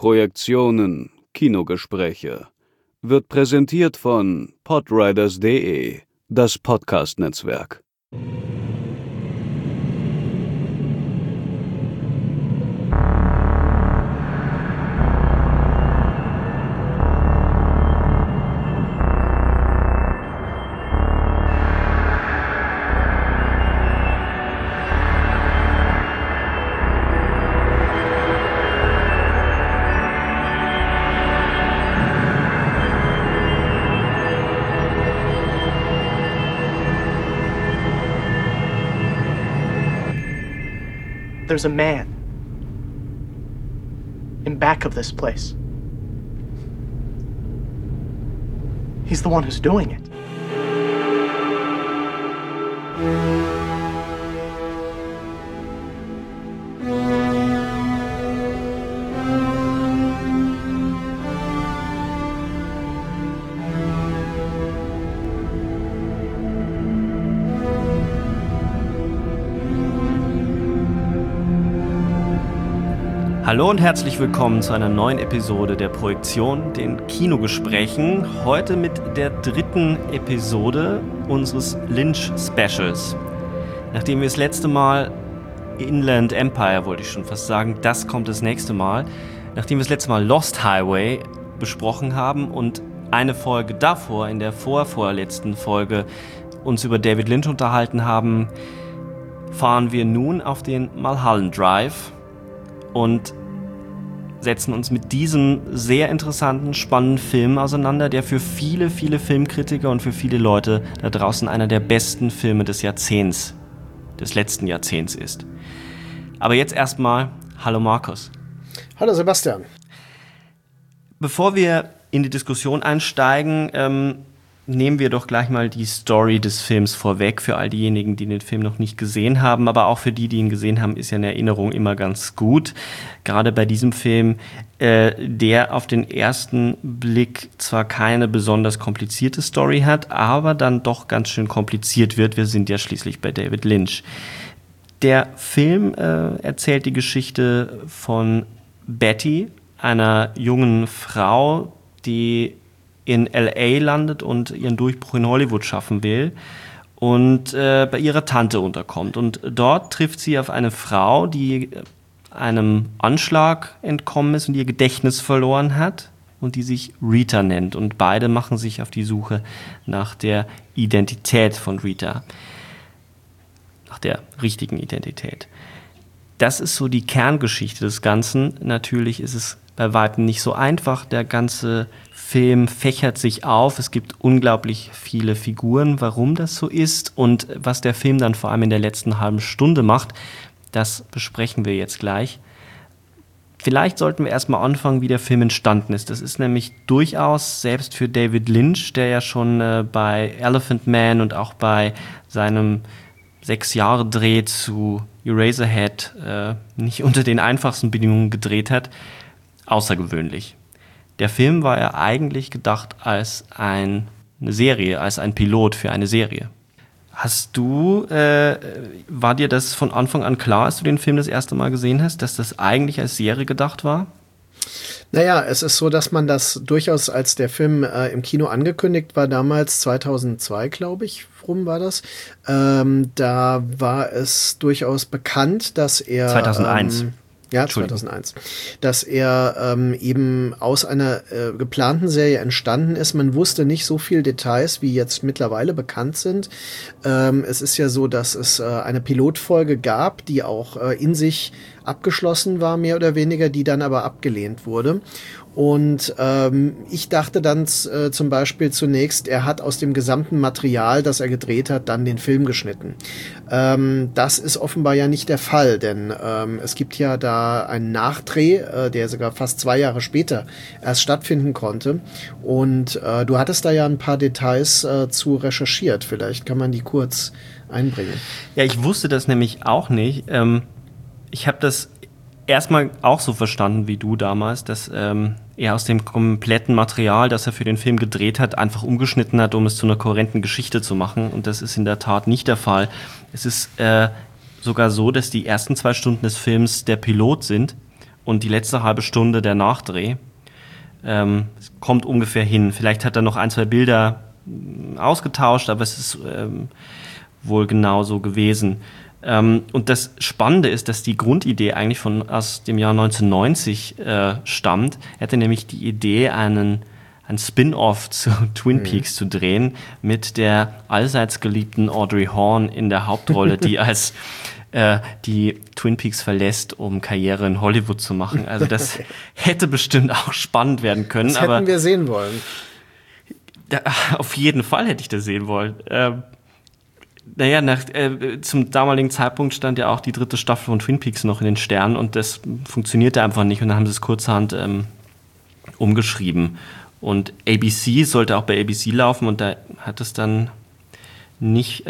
Projektionen Kinogespräche wird präsentiert von podriders.de, das Podcast-Netzwerk. There's a man in back of this place. He's the one who's doing it. Hallo und herzlich willkommen zu einer neuen Episode der Projektion, den Kinogesprächen. Heute mit der dritten Episode unseres Lynch-Specials. Nachdem wir das letzte Mal Inland Empire, wollte ich schon fast sagen, das kommt das nächste Mal. Nachdem wir das letzte Mal Lost Highway besprochen haben und eine Folge davor, in der vorletzten Folge, uns über David Lynch unterhalten haben, fahren wir nun auf den Mulholland Drive und setzen uns mit diesem sehr interessanten, spannenden Film auseinander, der für viele, viele Filmkritiker und für viele Leute da draußen einer der besten Filme des Jahrzehnts, des letzten Jahrzehnts ist. Aber jetzt erstmal, hallo Markus. Hallo Sebastian. Bevor wir in die Diskussion einsteigen, nehmen wir doch gleich mal die Story des Films vorweg für all diejenigen, die den Film noch nicht gesehen haben, aber auch für die, die ihn gesehen haben, ist ja eine Erinnerung immer ganz gut. Gerade bei diesem Film, der auf den ersten Blick zwar keine besonders komplizierte Story hat, aber dann doch ganz schön kompliziert wird. Wir sind ja schließlich bei David Lynch. Der Film erzählt die Geschichte von Betty, einer jungen Frau, die in L.A. landet und ihren Durchbruch in Hollywood schaffen will und bei ihrer Tante unterkommt. Und dort trifft sie auf eine Frau, die einem Anschlag entkommen ist und ihr Gedächtnis verloren hat und die sich Rita nennt. Und beide machen sich auf die Suche nach der Identität von Rita, nach der richtigen Identität. Das ist so die Kerngeschichte des Ganzen. Natürlich ist es bei weitem nicht so einfach. Der ganze Film fächert sich auf. Es gibt unglaublich viele Figuren, warum das so ist und was der Film dann vor allem in der letzten halben Stunde macht, das besprechen wir jetzt gleich. Vielleicht sollten wir erstmal anfangen, wie der Film entstanden ist. Das ist nämlich durchaus, selbst für David Lynch, der ja schon bei Elephant Man und auch bei seinem 6-Jahre-Dreh zu Eraserhead nicht unter den einfachsten Bedingungen gedreht hat, außergewöhnlich. Der Film war ja eigentlich gedacht als eine Serie, als ein Pilot für eine Serie. War dir das von Anfang an klar, als du den Film das erste Mal gesehen hast, dass das eigentlich als Serie gedacht war? Naja, es ist so, dass man das durchaus, als der Film im Kino angekündigt war, damals 2002, glaube ich, rum war das, da war es durchaus bekannt, dass er 2001. Ja, 2001. Dass er eben aus einer geplanten Serie entstanden ist. Man wusste nicht so viel Details, wie jetzt mittlerweile bekannt sind. Es ist ja so, dass es eine Pilotfolge gab, die auch in sich abgeschlossen war, mehr oder weniger, die dann aber abgelehnt wurde. Und ich dachte dann zum Beispiel zunächst, er hat aus dem gesamten Material, das er gedreht hat, dann den Film geschnitten. Das ist offenbar ja nicht der Fall, denn es gibt ja da einen Nachdreh, der sogar fast 2 Jahre später erst stattfinden konnte. Und du hattest da ja ein paar Details zu recherchiert. Vielleicht kann man die kurz einbringen. Ja, ich wusste das nämlich auch nicht. Ich habe das erstmal auch so verstanden wie du damals, dass er aus dem kompletten Material, das er für den Film gedreht hat, einfach umgeschnitten hat, um es zu einer kohärenten Geschichte zu machen. Und das ist in der Tat nicht der Fall. Es ist sogar so, dass die ersten 2 Stunden des Films der Pilot sind und die letzte halbe Stunde der Nachdreh kommt ungefähr hin. Vielleicht hat er noch 1, 2 Bilder ausgetauscht, aber es ist wohl genauso gewesen. Und das Spannende ist, dass die Grundidee eigentlich aus dem Jahr 1990 stammt. Er hatte nämlich die Idee, ein Spin-off zu Twin Peaks zu drehen, mit der allseits geliebten Audrey Horne in der Hauptrolle, die als die Twin Peaks verlässt, um Karriere in Hollywood zu machen. Also das hätte bestimmt auch spannend werden können. Das hätten wir sehen wollen. Auf jeden Fall hätte ich das sehen wollen. Zum damaligen Zeitpunkt stand ja auch die 3. Staffel von Twin Peaks noch in den Sternen und das funktionierte einfach nicht und dann haben sie es kurzerhand umgeschrieben. Und ABC sollte auch bei ABC laufen und da hat es dann nicht,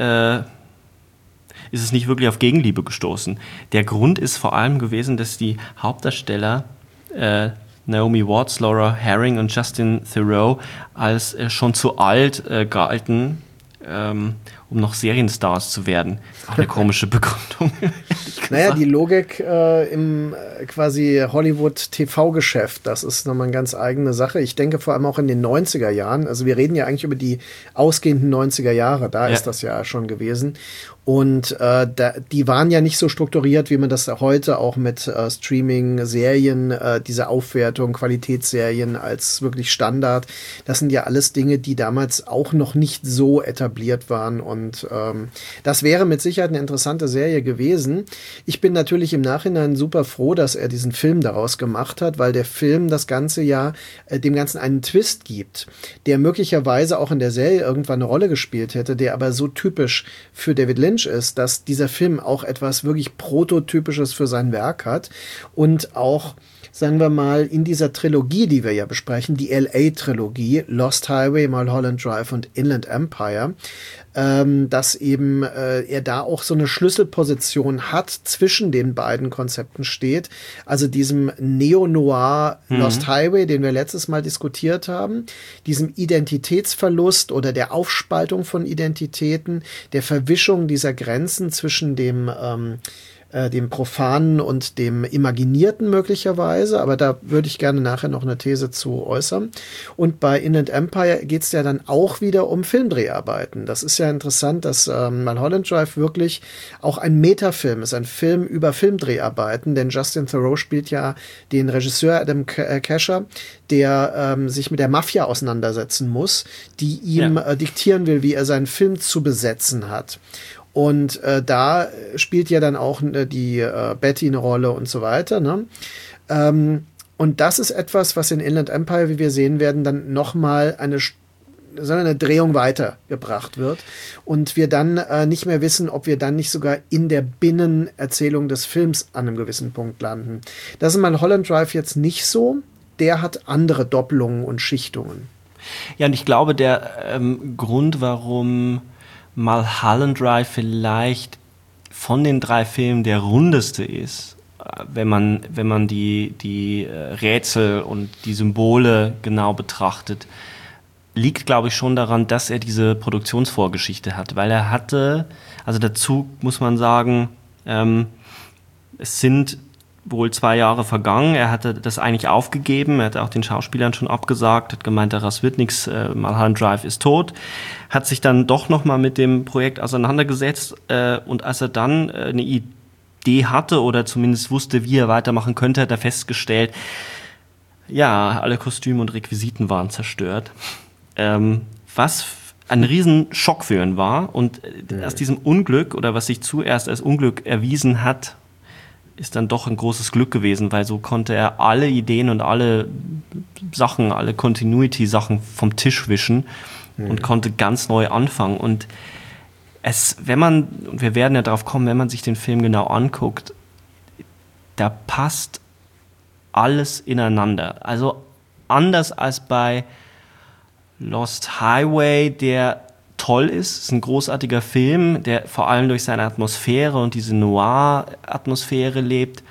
ist es nicht wirklich auf Gegenliebe gestoßen. Der Grund ist vor allem gewesen, dass die Hauptdarsteller Naomi Watts, Laura Herring und Justin Theroux als schon zu alt galten, um noch Serienstars zu werden. Auch eine komische Begründung. Naja, die Logik im quasi Hollywood-TV-Geschäft, das ist nochmal eine ganz eigene Sache. Ich denke vor allem auch in den 90er Jahren, also wir reden ja eigentlich über die ausgehenden 90er Jahre, da ist das ja schon gewesen. Und die waren ja nicht so strukturiert, wie man das heute auch mit Streaming-Serien, diese Aufwertung, Qualitätsserien als wirklich Standard. Das sind ja alles Dinge, die damals auch noch nicht so etabliert waren. Und das wäre mit Sicherheit eine interessante Serie gewesen. Ich bin natürlich im Nachhinein super froh, dass er diesen Film daraus gemacht hat, weil der Film das Ganze ja dem Ganzen einen Twist gibt, der möglicherweise auch in der Serie irgendwann eine Rolle gespielt hätte, der aber so typisch für David Lynch ist, dass dieser Film auch etwas wirklich Prototypisches für sein Werk hat und auch, sagen wir mal, in dieser Trilogie, die wir ja besprechen, die LA-Trilogie, Lost Highway, Mulholland Drive und Inland Empire, dass eben er da auch so eine Schlüsselposition hat, zwischen den beiden Konzepten steht. Also diesem Neo-Noir Lost Highway, den wir letztes Mal diskutiert haben, diesem Identitätsverlust oder der Aufspaltung von Identitäten, der Verwischung dieser Grenzen zwischen dem Profanen und dem Imaginierten möglicherweise, aber da würde ich gerne nachher noch eine These zu äußern. Und bei Inland Empire geht es ja dann auch wieder um Filmdreharbeiten. Das ist ja interessant, dass Mulholland Drive wirklich auch ein Metafilm ist, ein Film über Filmdreharbeiten, denn Justin Theroux spielt ja den Regisseur Adam Kasher, der sich mit der Mafia auseinandersetzen muss, die ihm diktieren will, wie er seinen Film zu besetzen hat. Und da spielt ja dann auch die Betty eine Rolle und so weiter. Ne? Und das ist etwas, was in Inland Empire, wie wir sehen werden, dann nochmal eine Drehung weitergebracht wird. Und wir dann nicht mehr wissen, ob wir dann nicht sogar in der Binnenerzählung des Films an einem gewissen Punkt landen. Das ist Mulholland Drive jetzt nicht so. Der hat andere Doppelungen und Schichtungen. Ja, und ich glaube, der Grund, warum Mulholland Drive vielleicht von den 3 Filmen der rundeste ist, wenn man die Rätsel und die Symbole genau betrachtet, liegt, glaube ich, schon daran, dass er diese Produktionsvorgeschichte hat, weil er hatte, also dazu muss man sagen, es sind wohl 2 Jahre vergangen. Er hatte das eigentlich aufgegeben. Er hatte auch den Schauspielern schon abgesagt, hat gemeint, daraus wird nichts. Mulholland Drive ist tot. Hat sich dann doch nochmal mit dem Projekt auseinandergesetzt. Und als er dann eine Idee hatte oder zumindest wusste, wie er weitermachen könnte, hat er festgestellt, ja, alle Kostüme und Requisiten waren zerstört. Was ein Riesenschock für ihn war. Und aus diesem Unglück, oder was sich zuerst als Unglück erwiesen hat, ist dann doch ein großes Glück gewesen, weil so konnte er alle Ideen und alle Sachen, alle Continuity-Sachen vom Tisch wischen und konnte ganz neu anfangen. Und und wir werden ja darauf kommen, wenn man sich den Film genau anguckt, da passt alles ineinander. Also anders als bei Lost Highway, der toll ist ein großartiger Film, der vor allem durch seine Atmosphäre und diese Noir-Atmosphäre lebt,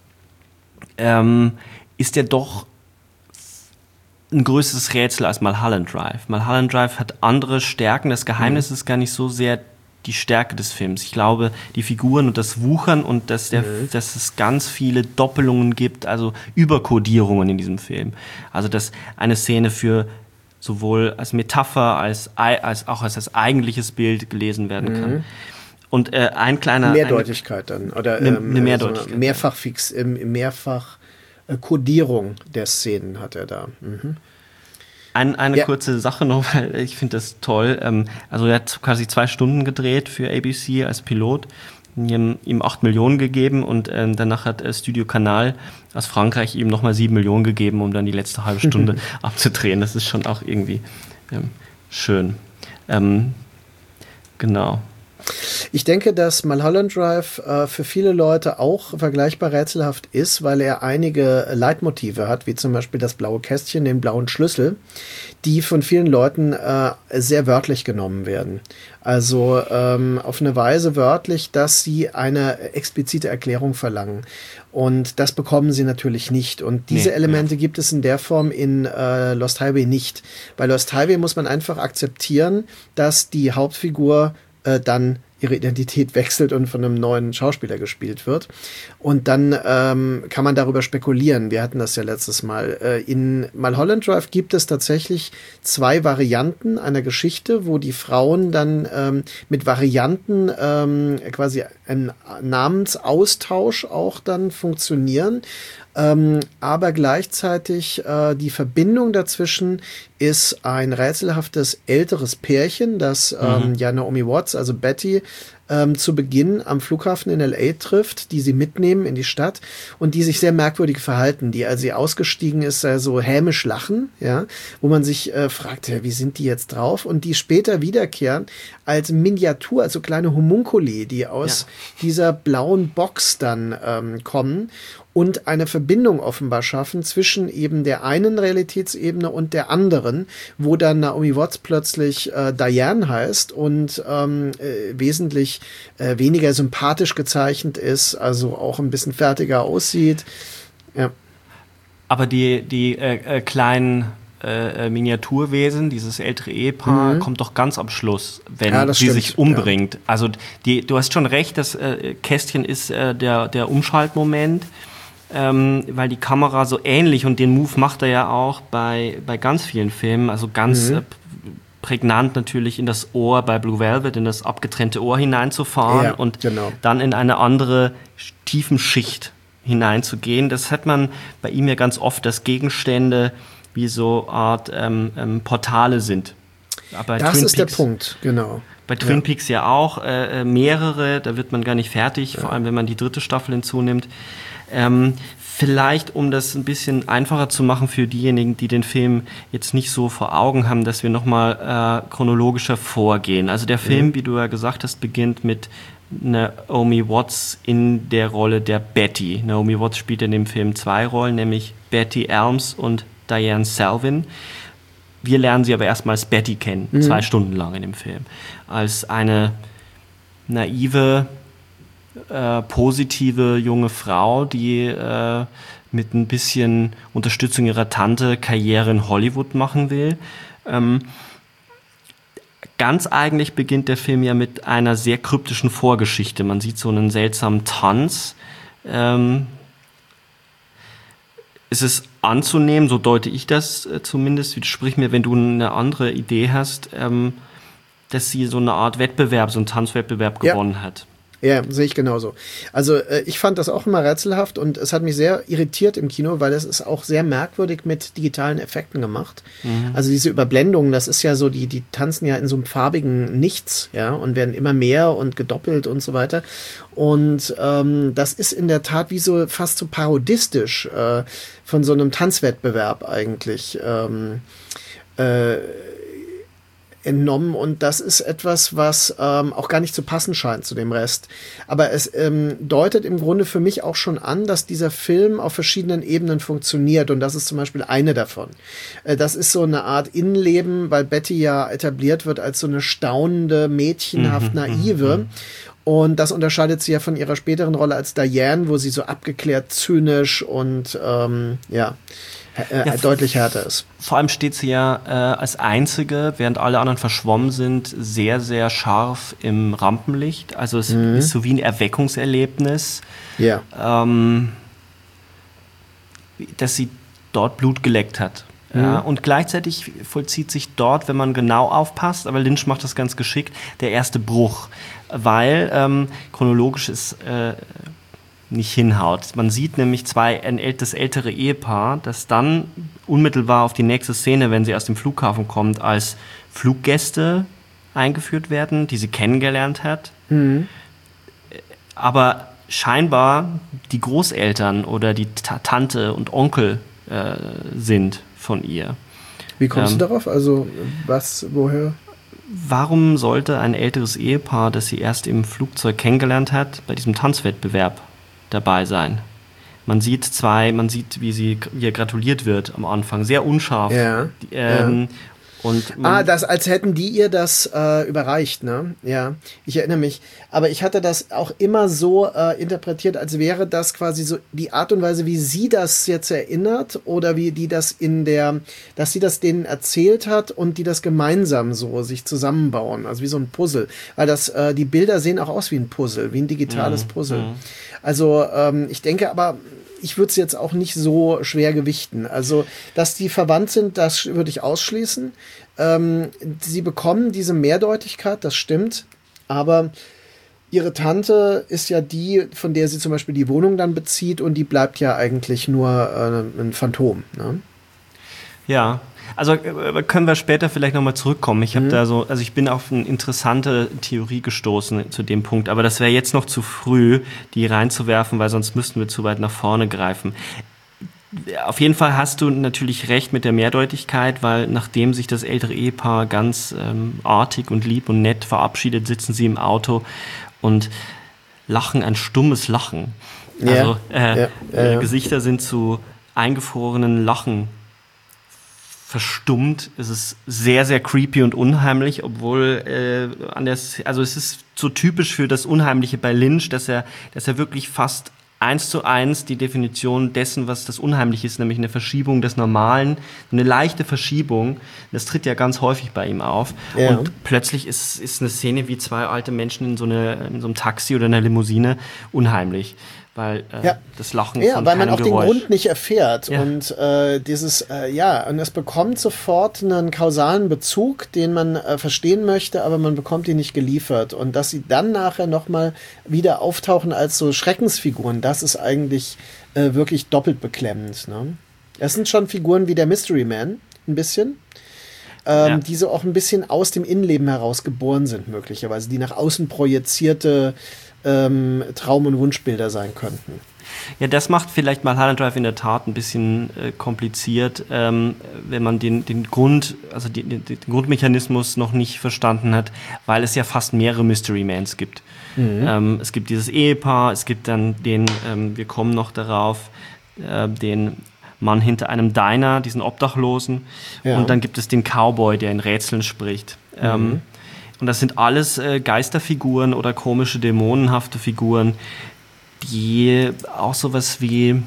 ist er doch ein größeres Rätsel als Mulholland Drive. Mulholland Drive hat andere Stärken. Das Geheimnis ist gar nicht so sehr die Stärke des Films. Ich glaube, die Figuren und das Wuchern und dass es ganz viele Doppelungen gibt, also Überkodierungen in diesem Film. Also dass eine Szene für sowohl als Metapher als auch als eigentliches Bild gelesen werden kann. Und ein kleiner... Mehrdeutigkeit dann. Oder eine Mehrdeutigkeit. Mehrfach Kodierung der Szenen hat er da. Eine kurze Sache noch, weil ich finde das toll. Also er hat quasi 2 Stunden gedreht für ABC als Pilot. Die haben ihm 8 Millionen gegeben und danach hat Studio Canal aus Frankreich ihm nochmal 7 Millionen gegeben, um dann die letzte halbe Stunde abzudrehen. Das ist schon auch irgendwie schön. Genau. Ich denke, dass Mulholland Drive für viele Leute auch vergleichbar rätselhaft ist, weil er einige Leitmotive hat, wie zum Beispiel das blaue Kästchen, den blauen Schlüssel, die von vielen Leuten sehr wörtlich genommen werden. Also auf eine Weise wörtlich, dass sie eine explizite Erklärung verlangen. Und das bekommen sie natürlich nicht. Und diese Elemente gibt es in der Form in Lost Highway nicht. Bei Lost Highway muss man einfach akzeptieren, dass die Hauptfigur dann ihre Identität wechselt und von einem neuen Schauspieler gespielt wird. Und dann kann man darüber spekulieren. Wir hatten das ja letztes Mal. In Mulholland Drive gibt es tatsächlich 2 Varianten einer Geschichte, wo die Frauen dann mit Varianten quasi einen Namensaustausch auch dann funktionieren. Aber gleichzeitig die Verbindung dazwischen ist ein rätselhaftes älteres Pärchen, das ja Naomi Watts, also Betty, zu Beginn am Flughafen in L.A. trifft, die sie mitnehmen in die Stadt und die sich sehr merkwürdig verhalten, die, als sie ausgestiegen ist, so hämisch lachen, ja, wo man sich fragt, ja, wie sind die jetzt drauf? Und die später wiederkehren als Miniatur, also kleine Homunkuli, die aus dieser blauen Box dann kommen und eine Verbindung offenbar schaffen zwischen eben der einen Realitätsebene und der anderen, wo dann Naomi Watts plötzlich Diane heißt und wesentlich weniger sympathisch gezeichnet ist, also auch ein bisschen fertiger aussieht. Ja. Aber die kleinen Miniaturwesen, dieses ältere Ehepaar, kommt doch ganz am Schluss, wenn sie sich umbringt. Ja. Also du hast schon recht, das Kästchen ist der Umschaltmoment, weil die Kamera so ähnlich, und den Move macht er ja auch bei ganz vielen Filmen, also ganz prägnant natürlich in das Ohr bei Blue Velvet, in das abgetrennte Ohr hineinzufahren und dann in eine andere Tiefenschicht hineinzugehen. Das hat man bei ihm ja ganz oft, dass Gegenstände wie so Art Portale sind. Aber das Twin ist Peaks, der Punkt, genau. Bei Twin Peaks ja auch mehrere, da wird man gar nicht fertig, vor allem wenn man die 3. Staffel hinzunimmt. Vielleicht, um das ein bisschen einfacher zu machen für diejenigen, die den Film jetzt nicht so vor Augen haben, dass wir nochmal chronologischer vorgehen. Also der Film, wie du ja gesagt hast, beginnt mit Naomi Watts in der Rolle der Betty. Naomi Watts spielt in dem Film 2 Rollen, nämlich Betty Elms und Diane Selvin. Wir lernen sie aber erstmal als Betty kennen, 2 Stunden lang in dem Film. Als eine naive, positive junge Frau, die mit ein bisschen Unterstützung ihrer Tante Karriere in Hollywood machen will. Ganz eigentlich beginnt der Film ja mit einer sehr kryptischen Vorgeschichte. Man sieht so einen seltsamen Tanz. Es ist anzunehmen, so deute ich das zumindest, sprich mir, wenn du eine andere Idee hast, dass sie so eine Art Wettbewerb, so einen Tanzwettbewerb gewonnen hat. Ja, sehe ich genauso. Also ich fand das auch immer rätselhaft und es hat mich sehr irritiert im Kino, weil es ist auch sehr merkwürdig mit digitalen Effekten gemacht. Also diese Überblendungen, das ist ja so, die tanzen ja in so einem farbigen Nichts, ja, und werden immer mehr und gedoppelt und so weiter. Und das ist in der Tat wie so fast so parodistisch von so einem Tanzwettbewerb eigentlich entnommen, und das ist etwas, was auch gar nicht zu passen scheint zu dem Rest. Aber es deutet im Grunde für mich auch schon an, dass dieser Film auf verschiedenen Ebenen funktioniert, und das ist zum Beispiel eine davon. Das ist so eine Art Innenleben, weil Betty ja etabliert wird als so eine staunende, mädchenhaft naive. Und das unterscheidet sie ja von ihrer späteren Rolle als Diane, wo sie so abgeklärt, zynisch und deutlich härter ist. Vor allem steht sie ja als einzige, während alle anderen verschwommen sind, sehr, sehr scharf im Rampenlicht. Also es ist so wie ein Erweckungserlebnis, Ja. dass sie dort Blut geleckt hat. Ja, und gleichzeitig vollzieht sich dort, wenn man genau aufpasst, aber Lynch macht das ganz geschickt, der erste Bruch, weil chronologisch es nicht hinhaut. Man sieht nämlich das ältere Ehepaar, das dann unmittelbar auf die nächste Szene, wenn sie aus dem Flughafen kommt, als Fluggäste eingeführt werden, die sie kennengelernt hat. Aber scheinbar die Großeltern oder die Tante und Onkel sind von ihr. Wie kommst du darauf? Also, woher? Warum sollte ein älteres Ehepaar, das sie erst im Flugzeug kennengelernt hat, bei diesem Tanzwettbewerb dabei sein? Man sieht, wie ihr gratuliert wird am Anfang, sehr unscharf. Ja. Und als hätten die ihr das überreicht, ne? Ja, ich erinnere mich. Aber ich hatte das auch immer so interpretiert, als wäre das quasi so die Art und Weise, wie sie das jetzt erinnert oder wie die das dass sie das denen erzählt hat und die das gemeinsam so sich zusammenbauen, also wie so ein Puzzle. Weil die Bilder sehen auch aus wie ein Puzzle, wie ein digitales Puzzle. Also ich denke aber, ich würde es jetzt auch nicht so schwer gewichten. Also, dass die verwandt sind, das würde ich ausschließen. Sie bekommen diese Mehrdeutigkeit, das stimmt. Aber ihre Tante ist ja die, von der sie zum Beispiel die Wohnung dann bezieht und die bleibt ja eigentlich nur ein Phantom. Ne? Ja, also können wir später vielleicht nochmal zurückkommen. Ich habe ich bin auf eine interessante Theorie gestoßen zu dem Punkt, aber das wäre jetzt noch zu früh, die reinzuwerfen, weil sonst müssten wir zu weit nach vorne greifen. Auf jeden Fall hast du natürlich recht mit der Mehrdeutigkeit, weil nachdem sich das ältere Ehepaar ganz artig und lieb und nett verabschiedet, sitzen sie im Auto und lachen ein stummes Lachen. Also Gesichter sind zu eingefrorenen Lachen verstummt. Es ist sehr, sehr creepy und unheimlich, obwohl es ist so typisch für das Unheimliche bei Lynch, dass er wirklich fast 1:1 die Definition dessen, was das Unheimliche ist, nämlich eine Verschiebung des Normalen, eine leichte Verschiebung, das tritt ja ganz häufig bei ihm auf. Ja. Und plötzlich ist eine Szene wie zwei alte Menschen in so einem Taxi oder einer Limousine unheimlich. Weil das Lachen von weil man auch Geräusch. den Grund nicht erfährt. Ja. Und und es bekommt sofort einen kausalen Bezug, den man verstehen möchte, aber man bekommt ihn nicht geliefert. Und dass sie dann nachher nochmal wieder auftauchen als so Schreckensfiguren, das ist eigentlich wirklich doppelt beklemmend. Ne? Das sind schon Figuren wie der Mystery Man, ein bisschen. Die so auch ein bisschen aus dem Innenleben heraus geboren sind, möglicherweise, die nach außen projizierte Traum- und Wunschbilder sein könnten. Ja, das macht vielleicht Mulholland Drive in der Tat ein bisschen kompliziert, wenn man den Grundmechanismus noch nicht verstanden hat, weil es ja fast mehrere Mystery Mans gibt. Es gibt dieses Ehepaar, es gibt dann wir kommen noch darauf, den Mann hinter einem Diner, diesen Obdachlosen, und dann gibt es den Cowboy, der in Rätseln spricht. Und das sind alles Geisterfiguren oder komische, dämonenhafte Figuren, die auch sowas wie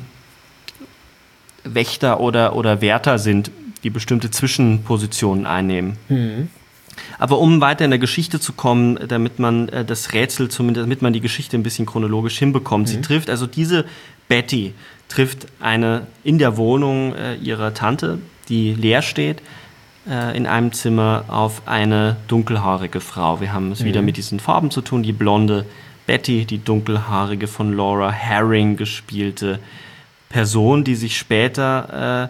Wächter oder Wärter sind, die bestimmte Zwischenpositionen einnehmen. Aber um weiter in der Geschichte zu kommen, damit man damit man die Geschichte ein bisschen chronologisch hinbekommt, diese Betty trifft in der Wohnung ihrer Tante, die leer steht, in einem Zimmer auf eine dunkelhaarige Frau. Wir haben es wieder mit diesen Farben zu tun. Die blonde Betty, die dunkelhaarige, von Laura Herring gespielte Person, die sich später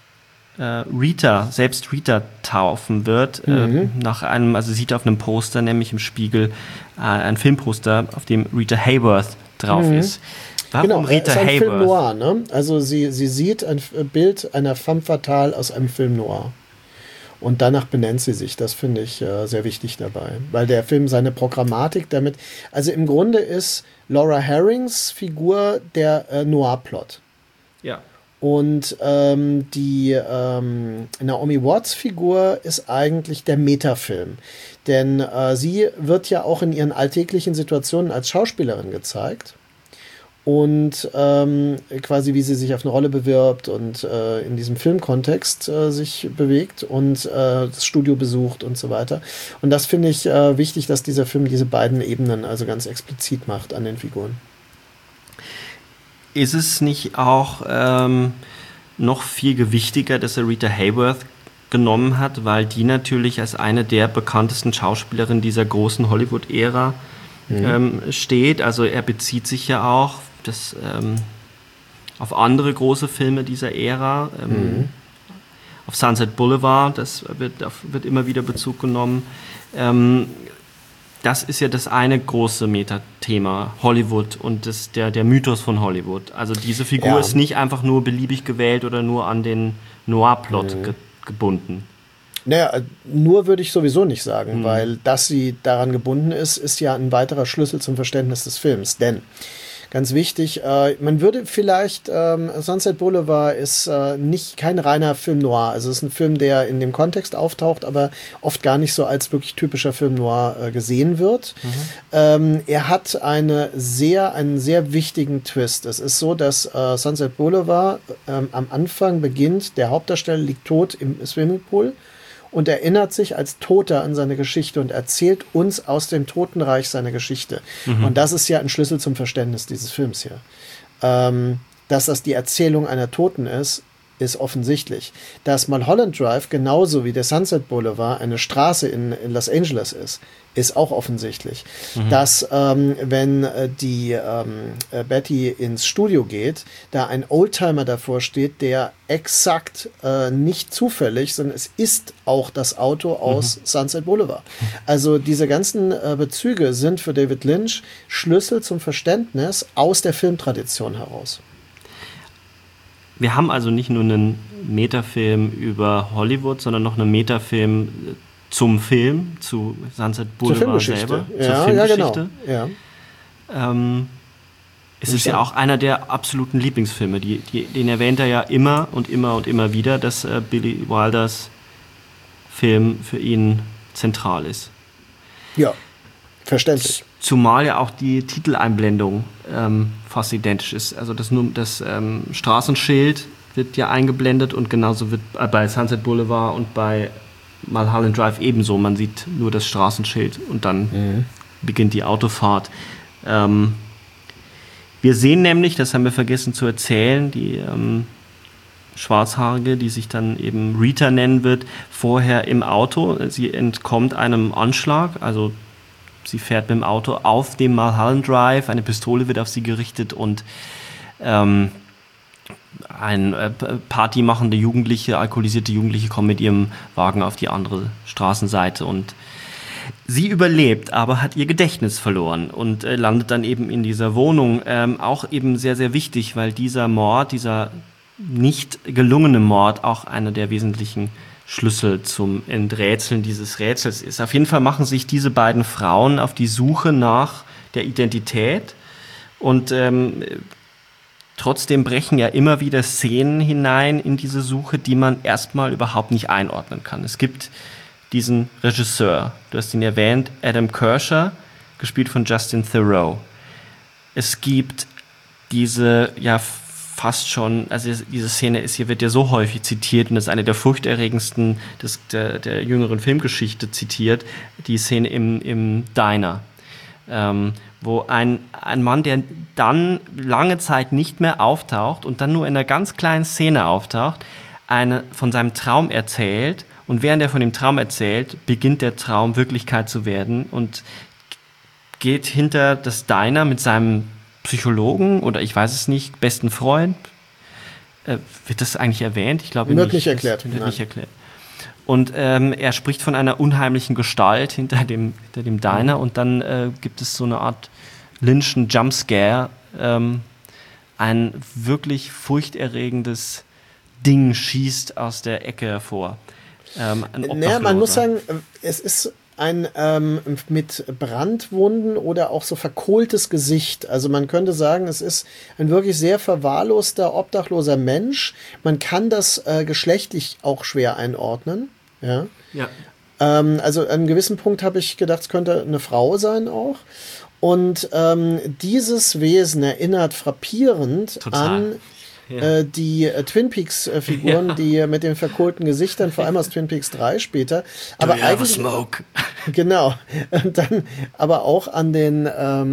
Rita taufen wird. Sie sieht auf einem Poster, nämlich im Spiegel, ein Filmposter, auf dem Rita Hayworth drauf ist. Warum Rita ist ein Hayworth? Film noir, ne? Also sie sieht ein Bild einer femme fatale aus einem Film noir. Und danach benennt sie sich. Das finde ich sehr wichtig dabei. Weil der Film seine Programmatik damit... Also im Grunde ist Laura Herrings Figur der Noir-Plot. Ja. Und die Naomi Watts Figur ist eigentlich der Metafilm. Denn sie wird ja auch in ihren alltäglichen Situationen als Schauspielerin gezeigt. Und quasi wie sie sich auf eine Rolle bewirbt und in diesem Filmkontext sich bewegt und das Studio besucht und so weiter. Und das finde ich wichtig, dass dieser Film diese beiden Ebenen also ganz explizit macht an den Figuren. Ist es nicht auch noch viel gewichtiger, dass er Rita Hayworth genommen hat, weil die natürlich als eine der bekanntesten Schauspielerinnen dieser großen Hollywood-Ära steht? Also er bezieht sich ja auch auf andere große Filme dieser Ära, auf Sunset Boulevard, das wird immer wieder Bezug genommen. Das ist ja das eine große Metathema, Hollywood und der Mythos von Hollywood. Also diese Figur ist nicht einfach nur beliebig gewählt oder nur an den Noir-Plot gebunden. Naja, nur würde ich sowieso nicht sagen, weil dass sie daran gebunden ist, ist ja ein weiterer Schlüssel zum Verständnis des Films. Denn ganz wichtig, man würde vielleicht, Sunset Boulevard ist kein reiner Film noir. Also es ist ein Film, der in dem Kontext auftaucht, aber oft gar nicht so als wirklich typischer Film noir gesehen wird. Er hat einen sehr wichtigen Twist. Es ist so, dass Sunset Boulevard am Anfang beginnt, der Hauptdarsteller liegt tot im Swimmingpool und erinnert sich als Toter an seine Geschichte und erzählt uns aus dem Totenreich seine Geschichte. Und das ist ja ein Schlüssel zum Verständnis dieses Films hier. Dass das die Erzählung einer Toten ist offensichtlich. Dass Mulholland Drive genauso wie der Sunset Boulevard eine Straße in Los Angeles ist auch offensichtlich. Dass, wenn die Betty ins Studio geht, da ein Oldtimer davor steht, der exakt nicht zufällig, sondern es ist auch das Auto aus Sunset Boulevard. Also diese ganzen Bezüge sind für David Lynch Schlüssel zum Verständnis aus der Filmtradition heraus. Wir haben also nicht nur einen Metafilm über Hollywood, sondern noch einen Metafilm zum Film, zu Sunset Boulevard selber. Zur Filmgeschichte. Ja, genau. Es ist ja auch einer der absoluten Lieblingsfilme. Den erwähnt er ja immer und immer wieder, dass Billy Wilders Film für ihn zentral ist. Ja, verständlich. Zumal ja auch die Titeleinblendung fast identisch ist. Also das Straßenschild wird ja eingeblendet und genauso wird bei Sunset Boulevard und bei Mulholland Drive ebenso. Man sieht nur das Straßenschild und dann beginnt die Autofahrt. Wir sehen nämlich, das haben wir vergessen zu erzählen, die Schwarzhaarige, die sich dann eben Rita nennen wird, vorher im Auto. Sie entkommt einem Anschlag, also sie fährt mit dem Auto auf dem Mulholland Drive, eine Pistole wird auf sie gerichtet und partymachende Jugendliche, alkoholisierte Jugendliche kommen mit ihrem Wagen auf die andere Straßenseite und sie überlebt, aber hat ihr Gedächtnis verloren und landet dann eben in dieser Wohnung. Auch eben sehr, sehr wichtig, weil dieser Mord, dieser nicht gelungene Mord auch einer der wesentlichen Schlüssel zum Enträtseln dieses Rätsels ist. Auf jeden Fall machen sich diese beiden Frauen auf die Suche nach der Identität und trotzdem brechen ja immer wieder Szenen hinein in diese Suche, die man erstmal überhaupt nicht einordnen kann. Es gibt diesen Regisseur, du hast ihn erwähnt, Adam Kershaw, gespielt von Justin Theroux. Es gibt diese, ja, fast schon, also diese Szene wird ja so häufig zitiert und ist eine der furchterregendsten der jüngeren Filmgeschichte zitiert, die Szene im Diner, wo ein Mann, der dann lange Zeit nicht mehr auftaucht und dann nur in einer ganz kleinen Szene auftaucht, von seinem Traum erzählt und während er von dem Traum erzählt, beginnt der Traum Wirklichkeit zu werden und geht hinter das Diner mit seinem Psychologen oder ich weiß es nicht, besten Freund. Wird das eigentlich erwähnt? Ich glaube nicht. Wird nicht erklärt. Wird nicht erklärt. Und er spricht von einer unheimlichen Gestalt hinter dem Diner und dann gibt es so eine Art Lynch'en Jumpscare. Ein wirklich furchterregendes Ding schießt aus der Ecke hervor. Man muss sagen, es ist mit Brandwunden oder auch so verkohltes Gesicht. Also man könnte sagen, es ist ein wirklich sehr verwahrloster, obdachloser Mensch. Man kann das geschlechtlich auch schwer einordnen. Ja. Also an einem gewissen Punkt habe ich gedacht, es könnte eine Frau sein auch. Und dieses Wesen erinnert frappierend an die Twin Peaks-Figuren, die mit den verkohlten Gesichtern, vor allem aus Twin Peaks 3 später. Aber eigentlich, Smoke? Genau. Und dann aber auch an den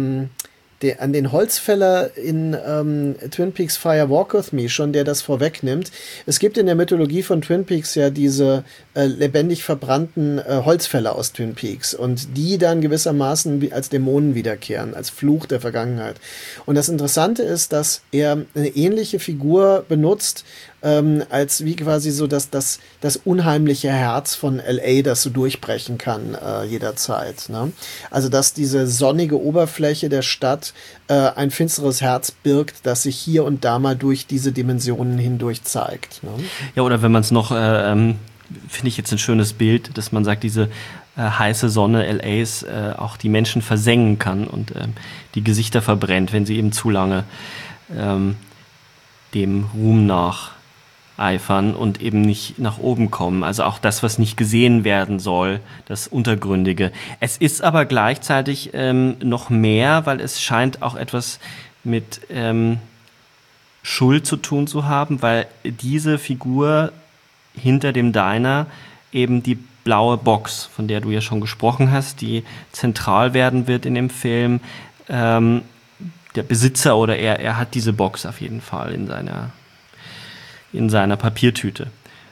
Holzfäller in Twin Peaks Fire Walk With Me schon, der das vorwegnimmt. Es gibt in der Mythologie von Twin Peaks ja diese lebendig verbrannten Holzfäller aus Twin Peaks und die dann gewissermaßen als Dämonen wiederkehren, als Fluch der Vergangenheit. Und das Interessante ist, dass er eine ähnliche Figur benutzt, als wie quasi so das unheimliche Herz von L.A., das so durchbrechen kann jederzeit. Ne? Also dass diese sonnige Oberfläche der Stadt ein finsteres Herz birgt, das sich hier und da mal durch diese Dimensionen hindurch zeigt. Ne? Ja, oder wenn man es noch, finde ich jetzt ein schönes Bild, dass man sagt, diese heiße Sonne L.A.s auch die Menschen versengen kann und die Gesichter verbrennt, wenn sie eben zu lange dem Ruhm nacheifern und eben nicht nach oben kommen. Also auch das, was nicht gesehen werden soll, das Untergründige. Es ist aber gleichzeitig noch mehr, weil es scheint auch etwas mit Schuld zu tun zu haben, weil diese Figur hinter dem Diner eben die blaue Box, von der du ja schon gesprochen hast, die zentral werden wird in dem Film, der Besitzer oder er hat diese Box auf jeden Fall in seiner Papiertüte.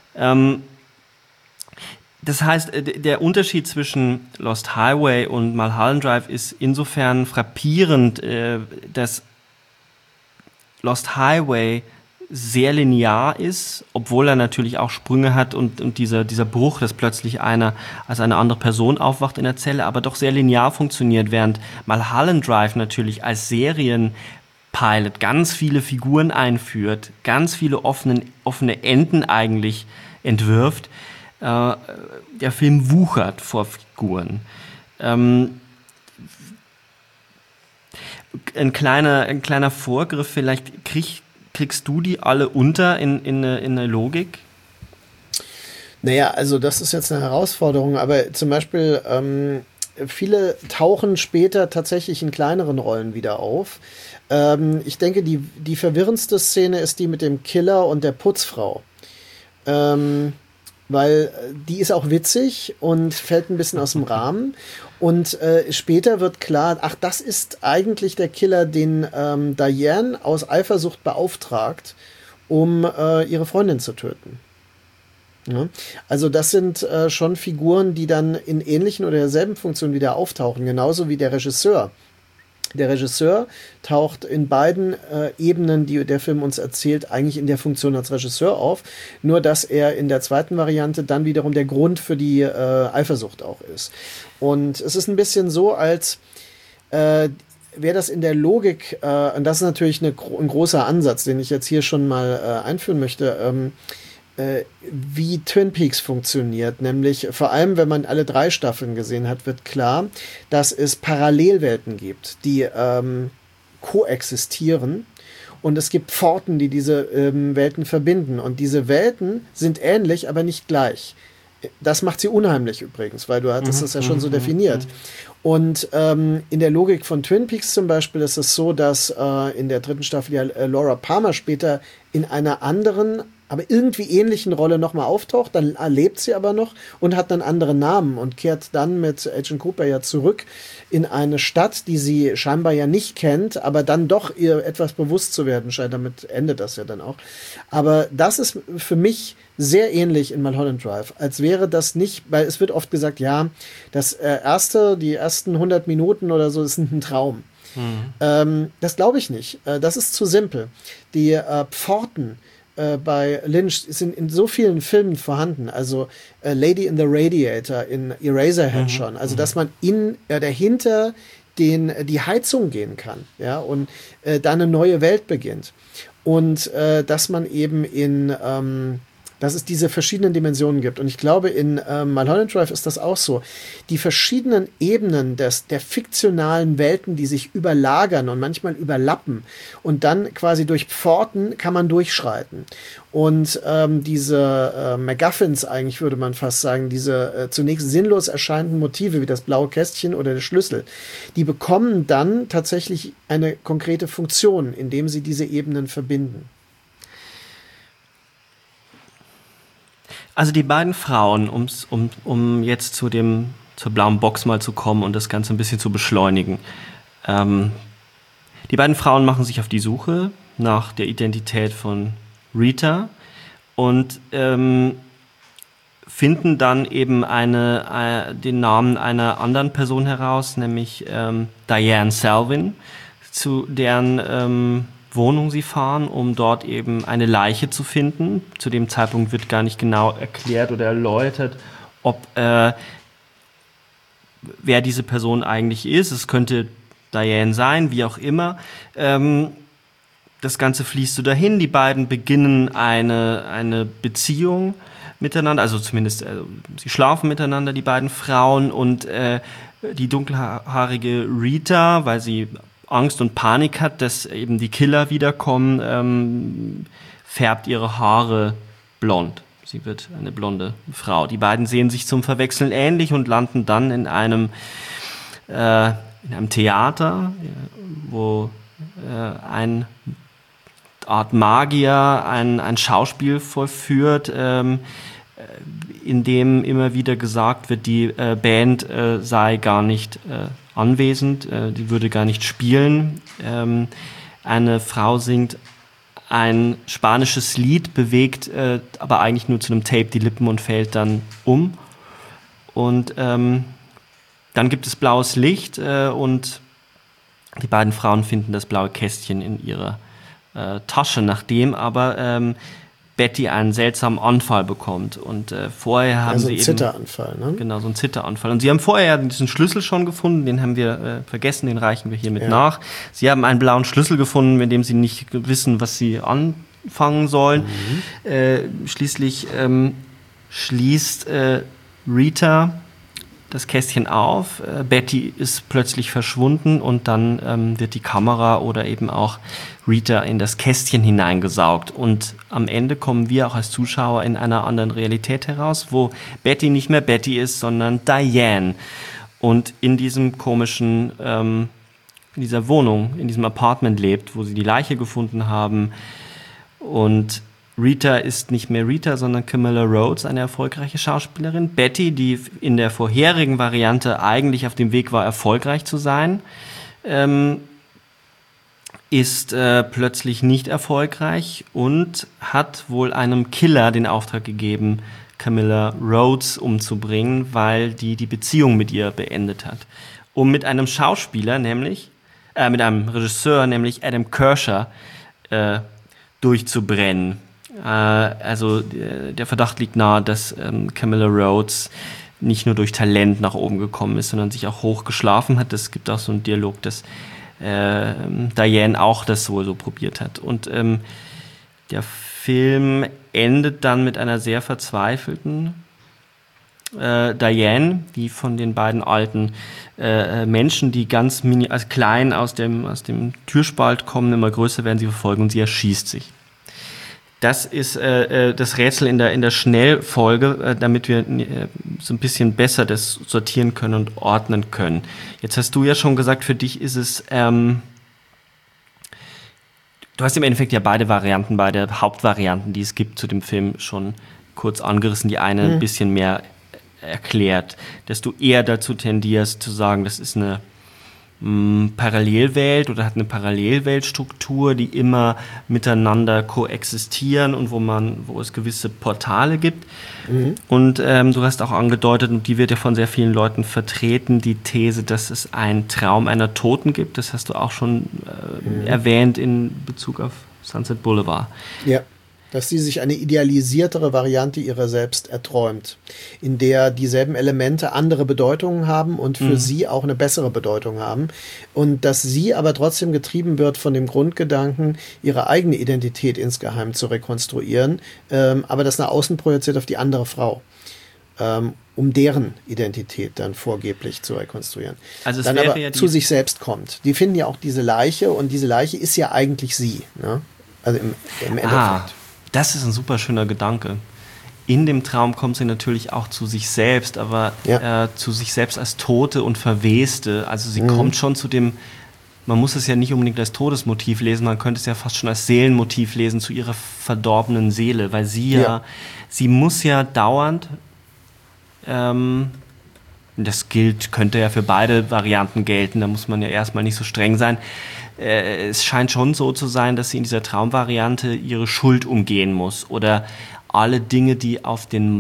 Das heißt, der Unterschied zwischen Lost Highway und Mulholland Drive ist insofern frappierend, dass Lost Highway sehr linear ist, obwohl er natürlich auch Sprünge hat und dieser Bruch, dass plötzlich einer als eine andere Person aufwacht in der Zelle, aber doch sehr linear funktioniert, während Mulholland Drive natürlich als Serienpilot ganz viele Figuren einführt, ganz viele offene Enden eigentlich entwirft. Der Film wuchert vor Figuren. Ein kleiner Vorgriff, vielleicht kriegst du die alle unter in eine Logik? Naja, also das ist jetzt eine Herausforderung, aber zum Beispiel viele tauchen später tatsächlich in kleineren Rollen wieder auf. Ich denke, die verwirrendste Szene ist die mit dem Killer und der Putzfrau. Weil die ist auch witzig und fällt ein bisschen aus dem Rahmen. Und später wird klar, ach, das ist eigentlich der Killer, den Diane aus Eifersucht beauftragt, um ihre Freundin zu töten. Ja? Also das sind schon Figuren, die dann in ähnlichen oder derselben Funktionen wieder auftauchen, genauso wie der Regisseur. Der Regisseur taucht in beiden Ebenen, die der Film uns erzählt, eigentlich in der Funktion als Regisseur auf, nur dass er in der zweiten Variante dann wiederum der Grund für die Eifersucht auch ist. Und es ist ein bisschen so, als wäre das in der Logik, und das ist natürlich ein großer Ansatz, den ich jetzt hier schon mal einführen möchte, wie Twin Peaks funktioniert, nämlich vor allem, wenn man alle 3 Staffeln gesehen hat, wird klar, dass es Parallelwelten gibt, die koexistieren und es gibt Pforten, die diese Welten verbinden und diese Welten sind ähnlich, aber nicht gleich. Das macht sie unheimlich übrigens, weil du hattest das ja schon so definiert. Und in der Logik von Twin Peaks zum Beispiel ist es so, dass in der 3. Staffel ja Laura Palmer später in einer anderen, aber irgendwie ähnlichen Rolle nochmal auftaucht, dann lebt sie aber noch und hat einen anderen Namen und kehrt dann mit Agent Cooper ja zurück in eine Stadt, die sie scheinbar ja nicht kennt, aber dann doch ihr etwas bewusst zu werden scheint. Damit endet das ja dann auch. Aber das ist für mich sehr ähnlich in Mulholland Drive, als wäre das nicht, weil es wird oft gesagt, ja, die ersten 100 Minuten oder so, ist ein Traum. Das glaube ich nicht. Das ist zu simpel. Die Pforten bei Lynch sind in so vielen Filmen vorhanden, also Lady in the Radiator, in Eraserhead schon, also dass man dahinter die Heizung gehen kann, ja, und da eine neue Welt beginnt und dass man eben in dass es diese verschiedenen Dimensionen gibt. Und ich glaube, in Mulholland Drive ist das auch so. Die verschiedenen Ebenen der fiktionalen Welten, die sich überlagern und manchmal überlappen und dann quasi durch Pforten kann man durchschreiten. Und diese MacGuffins eigentlich, würde man fast sagen, diese zunächst sinnlos erscheinenden Motive wie das blaue Kästchen oder der Schlüssel, die bekommen dann tatsächlich eine konkrete Funktion, indem sie diese Ebenen verbinden. Also die beiden Frauen, um jetzt zur blauen Box mal zu kommen und das Ganze ein bisschen zu beschleunigen. Die beiden Frauen machen sich auf die Suche nach der Identität von Rita und finden dann eben den Namen einer anderen Person heraus, nämlich Diane Selvin, zu deren Wohnung sie fahren, um dort eben eine Leiche zu finden. Zu dem Zeitpunkt wird gar nicht genau erklärt oder erläutert, wer diese Person eigentlich ist. Es könnte Diane sein, wie auch immer. Das Ganze fließt so dahin. Die beiden beginnen eine Beziehung miteinander, also zumindest sie schlafen miteinander, die beiden Frauen, und die dunkelhaarige Rita, weil sie Angst und Panik hat, dass eben die Killer wiederkommen, färbt ihre Haare blond. Sie wird eine blonde Frau. Die beiden sehen sich zum Verwechseln ähnlich und landen dann in einem Theater, wo eine Art Magier ein Schauspiel vollführt, in dem immer wieder gesagt wird, die Band sei gar nicht anwesend, die würde gar nicht spielen. Eine Frau singt ein spanisches Lied, bewegt aber eigentlich nur zu einem Tape die Lippen und fällt dann um. Und dann gibt es blaues Licht und die beiden Frauen finden das blaue Kästchen in ihrer Tasche, nachdem aber Betty einen seltsamen Anfall bekommt. Und vorher haben sie eben... so ein Zitteranfall, ne? Genau, so ein Zitteranfall. Und sie haben vorher diesen Schlüssel schon gefunden, den haben wir vergessen, den reichen wir hiermit nach. Sie haben einen blauen Schlüssel gefunden, mit dem sie nicht wissen, was sie anfangen sollen. Schließlich schließt Rita das Kästchen auf. Betty ist plötzlich verschwunden und dann wird die Kamera oder eben auch Rita in das Kästchen hineingesaugt. Und am Ende kommen wir auch als Zuschauer in einer anderen Realität heraus, wo Betty nicht mehr Betty ist, sondern Diane. Und in diesem komischen, in dieser Wohnung, in diesem Apartment lebt, wo sie die Leiche gefunden haben. Und Rita ist nicht mehr Rita, sondern Camilla Rhodes, eine erfolgreiche Schauspielerin. Betty, die in der vorherigen Variante eigentlich auf dem Weg war, erfolgreich zu sein, ist plötzlich nicht erfolgreich und hat wohl einem Killer den Auftrag gegeben, Camilla Rhodes umzubringen, weil die Beziehung mit ihr beendet hat. Um mit einem Schauspieler, mit einem Regisseur, nämlich Adam Kershaw, durchzubrennen. Also der Verdacht liegt nahe, dass Camilla Rhodes nicht nur durch Talent nach oben gekommen ist, sondern sich auch hoch geschlafen hat. Es gibt auch so einen Dialog, dass Diane auch das wohl so probiert hat. Und der Film endet dann mit einer sehr verzweifelten Diane, die von den beiden alten Menschen, die ganz klein aus dem Türspalt kommen, immer größer werden, sie verfolgen und sie erschießt sich. Das ist das Rätsel in der Schnellfolge, damit wir so ein bisschen besser das sortieren können und ordnen können. Jetzt hast du ja schon gesagt, für dich ist es... du hast im Endeffekt ja beide Hauptvarianten, die es gibt zu dem Film, schon kurz angerissen. Die eine ein bisschen mehr erklärt, dass du eher dazu tendierst zu sagen, das ist eine Parallelwelt oder hat eine Parallelweltstruktur, die immer miteinander koexistieren und wo es gewisse Portale gibt. Und du hast auch angedeutet, und die wird ja von sehr vielen Leuten vertreten, die These, dass es einen Traum einer Toten gibt. Das hast du auch schon erwähnt in Bezug auf Sunset Boulevard. Ja. Dass sie sich eine idealisiertere Variante ihrer selbst erträumt, in der dieselben Elemente andere Bedeutungen haben und für sie auch eine bessere Bedeutung haben. Und dass sie aber trotzdem getrieben wird von dem Grundgedanken, ihre eigene Identität insgeheim zu rekonstruieren, aber das nach außen projiziert auf die andere Frau, um deren Identität dann vorgeblich zu rekonstruieren. Also es dann wäre aber ja zu sich selbst kommt. Die finden ja auch diese Leiche und diese Leiche ist ja eigentlich sie. Ne? Also im Endeffekt. Das ist ein super schöner Gedanke. In dem Traum kommt sie natürlich auch zu sich selbst, aber zu sich selbst als Tote und Verweste. Also sie kommt schon zu dem, man muss es ja nicht unbedingt als Todesmotiv lesen, man könnte es ja fast schon als Seelenmotiv lesen, zu ihrer verdorbenen Seele, weil sie sie muss ja dauernd, das könnte ja für beide Varianten gelten, da muss man ja erstmal nicht so streng sein. Es scheint schon so zu sein, dass sie in dieser Traumvariante ihre Schuld umgehen muss oder alle Dinge, die auf den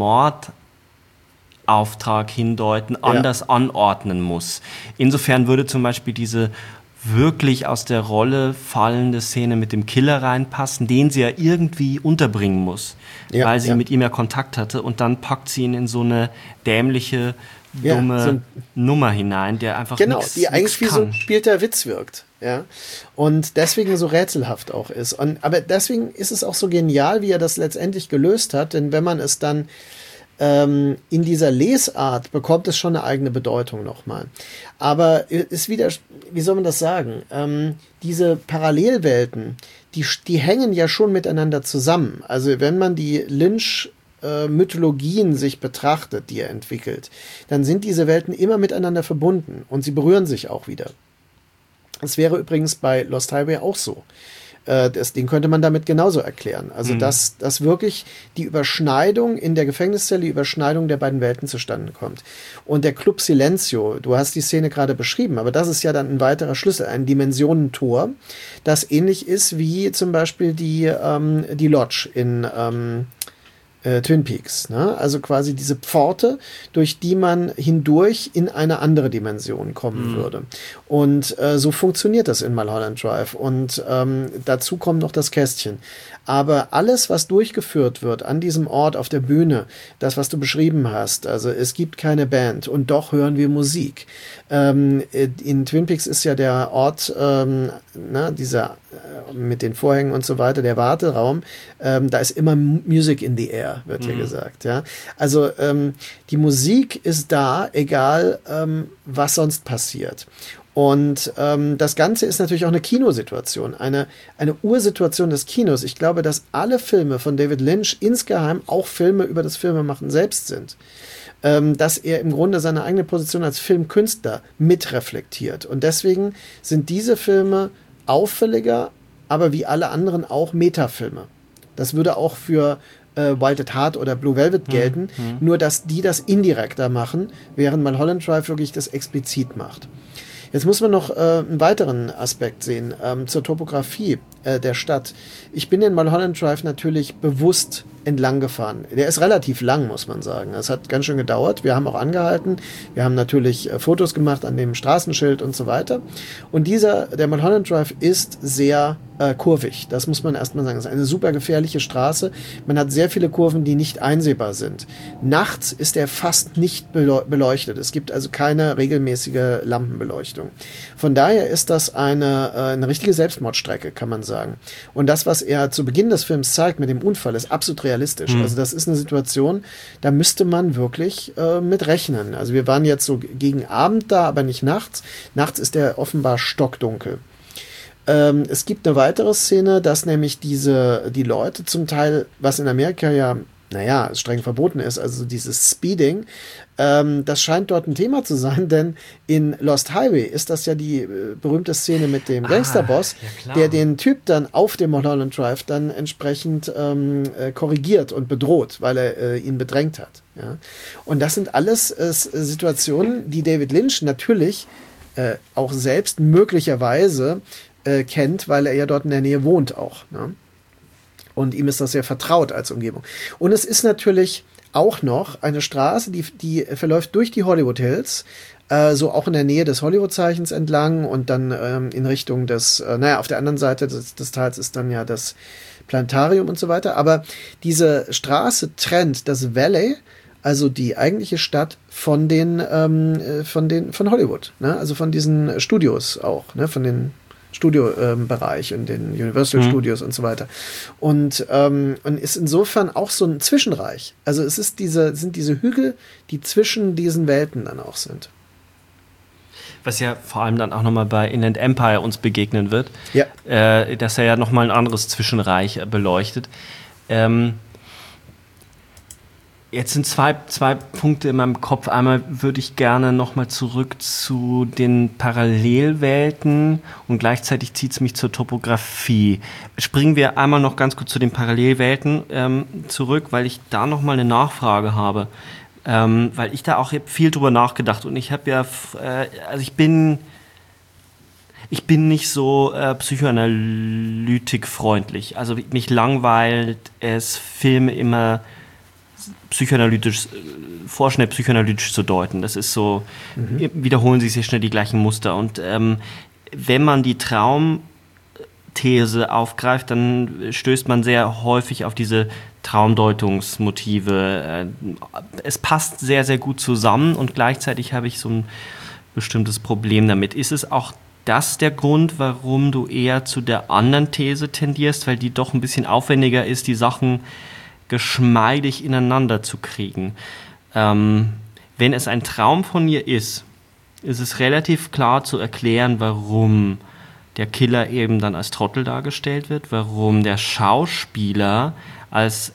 Mordauftrag hindeuten, anders anordnen muss. Insofern würde zum Beispiel diese wirklich aus der Rolle fallende Szene mit dem Killer reinpassen, den sie ja irgendwie unterbringen muss, weil sie mit ihm ja Kontakt hatte und dann packt sie ihn in so eine dämliche, dumme Nummer hinein, der einfach die eigentlich wie so ein spielter Witz wirkt. Ja, und deswegen so rätselhaft auch ist. Aber deswegen ist es auch so genial, wie er das letztendlich gelöst hat, denn wenn man es dann in dieser Lesart bekommt es schon eine eigene Bedeutung nochmal. Aber ist wieder, wie soll man das sagen? Diese Parallelwelten, die hängen ja schon miteinander zusammen. Also wenn man die Lynch Mythologien sich betrachtet, die er entwickelt, dann sind diese Welten immer miteinander verbunden und sie berühren sich auch wieder. Das wäre übrigens bei Lost Highway auch so. Den könnte man damit genauso erklären. Also, dass wirklich die Überschneidung in der Gefängniszelle, die Überschneidung der beiden Welten zustande kommt. Und der Club Silencio, du hast die Szene gerade beschrieben, aber das ist ja dann ein weiterer Schlüssel, ein Dimensionentor, das ähnlich ist wie zum Beispiel die Lodge in Twin Peaks, ne? Also quasi diese Pforte, durch die man hindurch in eine andere Dimension kommen würde. Und so funktioniert das in Mulholland Drive. Und dazu kommt noch das Kästchen. Aber alles, was durchgeführt wird an diesem Ort auf der Bühne, das, was du beschrieben hast, also es gibt keine Band und doch hören wir Musik. In Twin Peaks ist ja der Ort, dieser mit den Vorhängen und so weiter, der Warteraum, da ist immer Music in the air, wird hier gesagt. Ja? Also die Musik ist da, egal was sonst passiert. Und das Ganze ist natürlich auch eine Kinosituation, eine Ursituation des Kinos. Ich glaube, dass alle Filme von David Lynch insgeheim auch Filme über das Filmemachen selbst sind. Dass er im Grunde seine eigene Position als Filmkünstler mitreflektiert. Und deswegen sind diese Filme auffälliger, aber wie alle anderen auch Metafilme. Das würde auch für Wild at Heart oder Blue Velvet gelten, nur dass die das indirekter machen, während Mulholland Drive wirklich das explizit macht. Jetzt muss man noch einen weiteren Aspekt sehen, zur Topografie der Stadt. Ich bin den Mulholland Drive natürlich bewusst entlang gefahren. Der ist relativ lang, muss man sagen. Es hat ganz schön gedauert. Wir haben auch angehalten. Wir haben natürlich Fotos gemacht an dem Straßenschild und so weiter. Und der Mulholland Drive ist sehr kurvig. Das muss man erstmal sagen. Es ist eine super gefährliche Straße. Man hat sehr viele Kurven, die nicht einsehbar sind. Nachts ist er fast nicht beleuchtet. Es gibt also keine regelmäßige Lampenbeleuchtung. Von daher ist das eine richtige Selbstmordstrecke, kann man sagen. Und das, was er zu Beginn des Films zeigt mit dem Unfall, ist absolut realistisch. Also das ist eine Situation, da müsste man wirklich mit rechnen. Also wir waren jetzt so gegen Abend da, aber nicht nachts. Nachts ist der offenbar stockdunkel. Es gibt eine weitere Szene, dass nämlich die Leute zum Teil, was in Amerika ja, streng verboten ist, also dieses Speeding, das scheint dort ein Thema zu sein, denn in Lost Highway ist das ja die berühmte Szene mit dem Gangsterboss, der den Typ dann auf dem Mulholland Drive dann entsprechend korrigiert und bedroht, weil er ihn bedrängt hat. Ja? Und das sind alles Situationen, die David Lynch natürlich auch selbst möglicherweise kennt, weil er ja dort in der Nähe wohnt auch. Ne? Und ihm ist das sehr vertraut als Umgebung. Und es ist natürlich auch noch eine Straße, die verläuft durch die Hollywood Hills, so auch in der Nähe des Hollywood-Zeichens entlang und dann in Richtung des, auf der anderen Seite des Tals ist dann ja das Planetarium und so weiter. Aber diese Straße trennt das Valley, also die eigentliche Stadt, von Hollywood, ne? Also von diesen Studios auch, ne? Von den Studiobereich und den Universal Studios und so weiter. Und ist insofern auch so ein Zwischenreich. Also es ist sind diese Hügel, die zwischen diesen Welten dann auch sind. Was ja vor allem dann auch nochmal bei Inland Empire uns begegnen wird. Ja. Dass er ja nochmal ein anderes Zwischenreich beleuchtet. Jetzt sind zwei Punkte in meinem Kopf. Einmal würde ich gerne nochmal zurück zu den Parallelwelten und gleichzeitig zieht es mich zur Topografie. Springen wir einmal noch ganz kurz zu den Parallelwelten zurück, weil ich da nochmal eine Nachfrage habe. Weil ich da auch viel drüber nachgedacht und ich habe ja, also ich bin nicht so psychoanalytikfreundlich. Also mich langweilt es, Filme immer vorschnell psychoanalytisch zu deuten. Das ist so, wiederholen sich sehr schnell die gleichen Muster. Und wenn man die Traumthese aufgreift, dann stößt man sehr häufig auf diese Traumdeutungsmotive. Es passt sehr, sehr gut zusammen und gleichzeitig habe ich so ein bestimmtes Problem damit. Ist es auch das der Grund, warum du eher zu der anderen These tendierst, weil die doch ein bisschen aufwendiger ist, die Sachen geschmeidig ineinander zu kriegen? Wenn es ein Traum von ihr ist es relativ klar zu erklären, warum der Killer eben dann als Trottel dargestellt wird, warum der Schauspieler als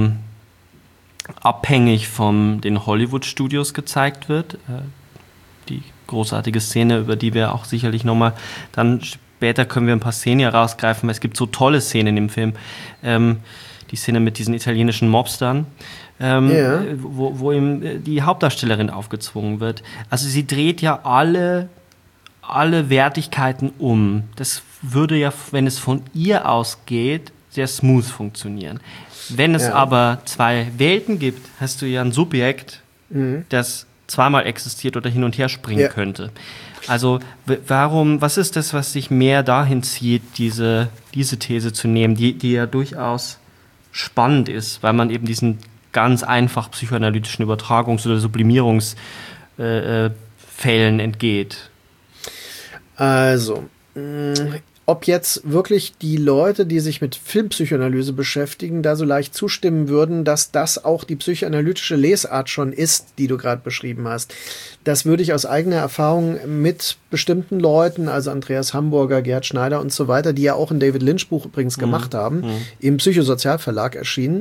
abhängig von den Hollywood-Studios gezeigt wird. Die großartige Szene, über die wir auch sicherlich nochmal dann später können wir ein paar Szenen herausgreifen, weil es gibt so tolle Szenen im Film. Die Szene mit diesen italienischen Mobstern, wo ihm die Hauptdarstellerin aufgezwungen wird. Also sie dreht ja alle Wertigkeiten um. Das würde ja, wenn es von ihr ausgeht, sehr smooth funktionieren. Wenn es aber zwei Welten gibt, hast du ja ein Subjekt, das zweimal existiert oder hin und her springen könnte. Also was ist das, was dich mehr dahin zieht, diese These zu nehmen, die ja durchaus spannend ist, weil man eben diesen ganz einfach psychoanalytischen Übertragungs- oder Sublimierungsfällen entgeht? Also, ob jetzt wirklich die Leute, die sich mit Filmpsychoanalyse beschäftigen, da so leicht zustimmen würden, dass das auch die psychoanalytische Lesart schon ist, die du gerade beschrieben hast. Das würde ich aus eigener Erfahrung mit bestimmten Leuten, also Andreas Hamburger, Gerd Schneider und so weiter, die ja auch ein David Lynch-Buch übrigens gemacht haben, im Psychosozialverlag erschienen.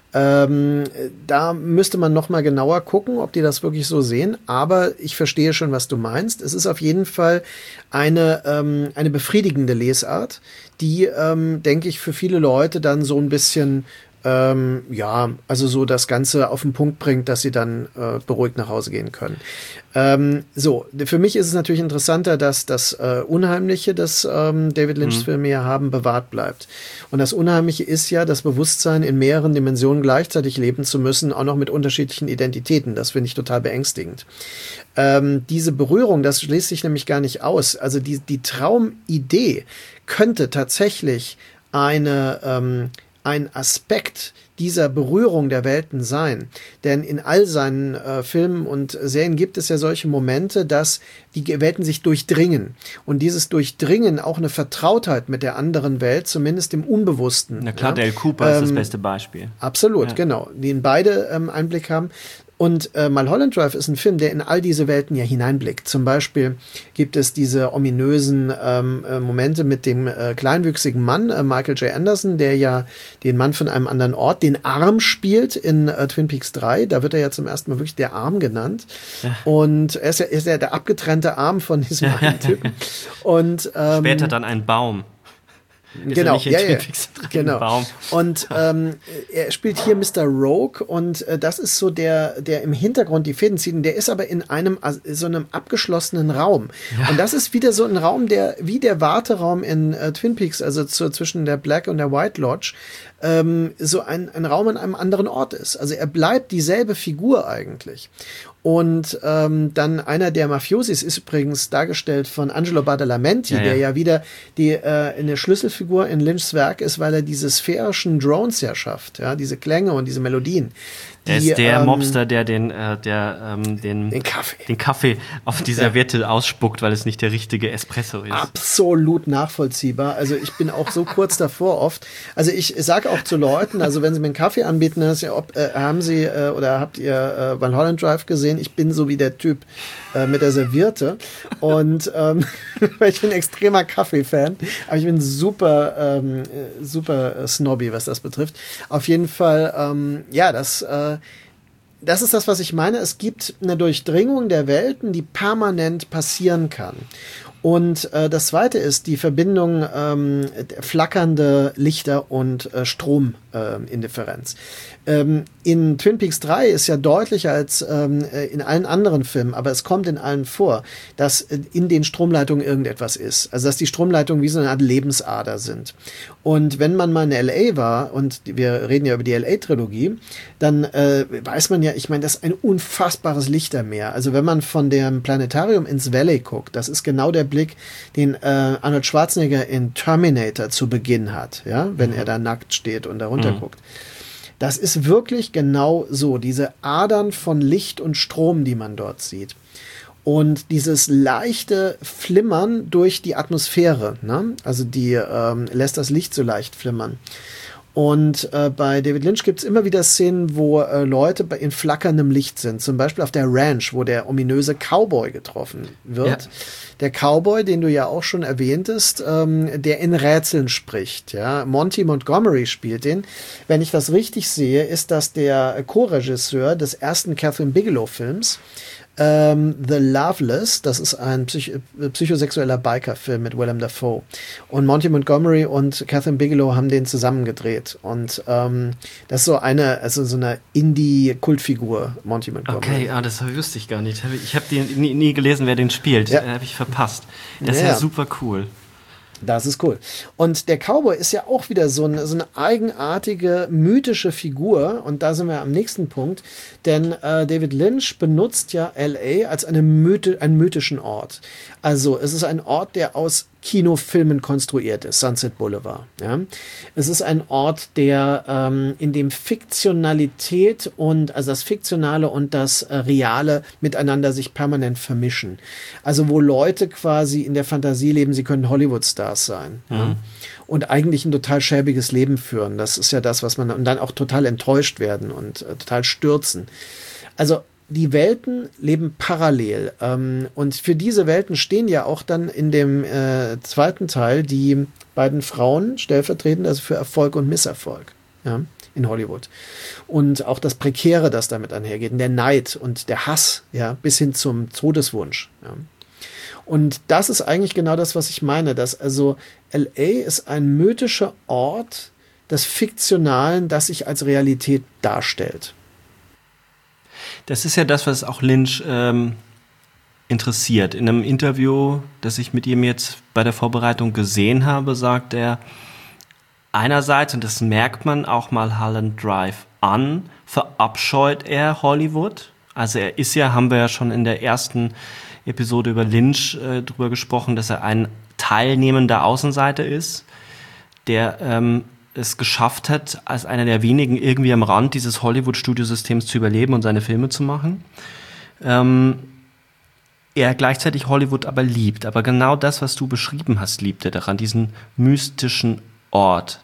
Da müsste man noch mal genauer gucken, ob die das wirklich so sehen. Aber ich verstehe schon, was du meinst. Es ist auf jeden Fall eine befriedigende Lesart, die, denke ich, für viele Leute dann so ein bisschen also so das Ganze auf den Punkt bringt, dass sie dann beruhigt nach Hause gehen können. Für mich ist es natürlich interessanter, dass das Unheimliche, das David Lynchs Filme ja haben, bewahrt bleibt. Und das Unheimliche ist ja das Bewusstsein, in mehreren Dimensionen gleichzeitig leben zu müssen, auch noch mit unterschiedlichen Identitäten. Das finde ich total beängstigend. Diese Berührung, das schließt sich nämlich gar nicht aus. Also die Traumidee könnte tatsächlich ein Aspekt dieser Berührung der Welten sein. Denn in all seinen Filmen und Serien gibt es ja solche Momente, dass die Welten sich durchdringen. Und dieses Durchdringen auch eine Vertrautheit mit der anderen Welt, zumindest im Unbewussten. Na klar, Dale Cooper ist das beste Beispiel. Absolut, genau. Die in beide Einblick haben. Und Mulholland Drive ist ein Film, der in all diese Welten ja hineinblickt. Zum Beispiel gibt es diese ominösen Momente mit dem kleinwüchsigen Mann, Michael J. Anderson, der ja den Mann von einem anderen Ort, den Arm spielt in Twin Peaks 3. Da wird er ja zum ersten Mal wirklich der Arm genannt. Ja. Und er ist ja der abgetrennte Arm von diesem einen Typen. Und, später dann ein Baum. Genau, genau. Baum. Und er spielt hier Mr. Rogue und das ist so der im Hintergrund die Fäden zieht. Der ist aber in so einem abgeschlossenen Raum. Ja. Und das ist wieder so ein Raum, wie der Warteraum in Twin Peaks, also zwischen der Black und der White Lodge, so ein Raum an einem anderen Ort ist. Also er bleibt dieselbe Figur eigentlich. Und dann einer der Mafiosis ist übrigens dargestellt von Angelo Badalamenti, der ja wieder eine Schlüsselfigur in Lynchs Werk ist, weil er diese sphärischen Drones ja schafft, ja, diese Klänge und diese Melodien. Er ist der Mobster, der den Kaffee auf die Serviette ausspuckt, weil es nicht der richtige Espresso ist. Absolut nachvollziehbar. Also ich bin auch so kurz davor oft. Also ich sage auch zu Leuten, also wenn sie mir einen Kaffee anbieten, haben sie oder habt ihr Mulholland Drive gesehen? Ich bin so wie der Typ mit der Serviette. Und weil ich bin extremer Kaffee-Fan, aber ich bin super snobby, was das betrifft. Auf jeden Fall, das ist das, was ich meine. Es gibt eine Durchdringung der Welten, die permanent passieren kann. Und das Zweite ist die Verbindung flackernde Lichter und Stromindifferenz. In Twin Peaks 3 ist ja deutlicher als in allen anderen Filmen, aber es kommt in allen vor, dass in den Stromleitungen irgendetwas ist. Also dass die Stromleitungen wie so eine Art Lebensader sind. Und wenn man mal in L.A. war, und wir reden ja über die L.A.-Trilogie, dann weiß man ja, ich meine, das ist ein unfassbares Lichtermeer. Also wenn man von dem Planetarium ins Valley guckt, das ist genau der Blick, den Arnold Schwarzenegger in Terminator zu Beginn hat, ja, wenn er da nackt steht und da runter guckt. Das ist wirklich genau so, diese Adern von Licht und Strom, die man dort sieht. Und dieses leichte Flimmern durch die Atmosphäre, ne? Also die lässt das Licht so leicht flimmern. Und bei David Lynch gibt es immer wieder Szenen, wo Leute in flackerndem Licht sind. Zum Beispiel auf der Ranch, wo der ominöse Cowboy getroffen wird. Ja. Der Cowboy, den du ja auch schon erwähntest, der in Rätseln spricht. Ja? Monty Montgomery spielt den. Wenn ich das richtig sehe, ist das der Co-Regisseur des ersten Catherine Bigelow-Films. The Loveless, das ist ein psychosexueller Biker-Film mit Willem Dafoe. Und Monty Montgomery und Catherine Bigelow haben den zusammen gedreht. Und das ist so eine Indie-Kultfigur, Monty Montgomery. Okay, das wüsste ich gar nicht. Ich habe nie gelesen, wer den spielt. Ja. Habe ich verpasst. Das ist ja super cool. Das ist cool. Und der Cowboy ist ja auch wieder so eine eigenartige, mythische Figur. Und da sind wir am nächsten Punkt. Denn David Lynch benutzt ja L.A. als einen mythischen Ort. Also es ist ein Ort, der aus Kinofilmen konstruiert ist, Sunset Boulevard. Ja? Es ist ein Ort, der in dem Fiktionalität und also das Fiktionale und das Reale miteinander sich permanent vermischen. Also wo Leute quasi in der Fantasie leben, sie können Hollywood-Stars sein. Mhm. Ja? Und eigentlich ein total schäbiges Leben führen. Das ist ja das, was man und dann auch total enttäuscht werden und total stürzen. Also die Welten leben parallel. Und für diese Welten stehen ja auch dann in dem zweiten Teil die beiden Frauen stellvertretend, also für Erfolg und Misserfolg, ja, in Hollywood. Und auch das Prekäre, das damit einhergeht, und der Neid und der Hass, ja, bis hin zum Todeswunsch. Ja. Und das ist eigentlich genau das, was ich meine, dass also L.A. ist ein mythischer Ort des Fiktionalen, das sich als Realität darstellt. Das ist ja das, was auch Lynch interessiert. In einem Interview, das ich mit ihm jetzt bei der Vorbereitung gesehen habe, sagt er, einerseits, und das merkt man auch mal Mulholland Drive an, verabscheut er Hollywood. Also er ist ja, haben wir ja schon in der ersten Episode über Lynch drüber gesprochen, dass er ein teilnehmender Außenseiter ist, der es geschafft hat, als einer der wenigen irgendwie am Rand dieses Hollywood-Studiosystems zu überleben und seine Filme zu machen. Er gleichzeitig Hollywood aber liebt. Aber genau das, was du beschrieben hast, liebt er daran, diesen mystischen Ort,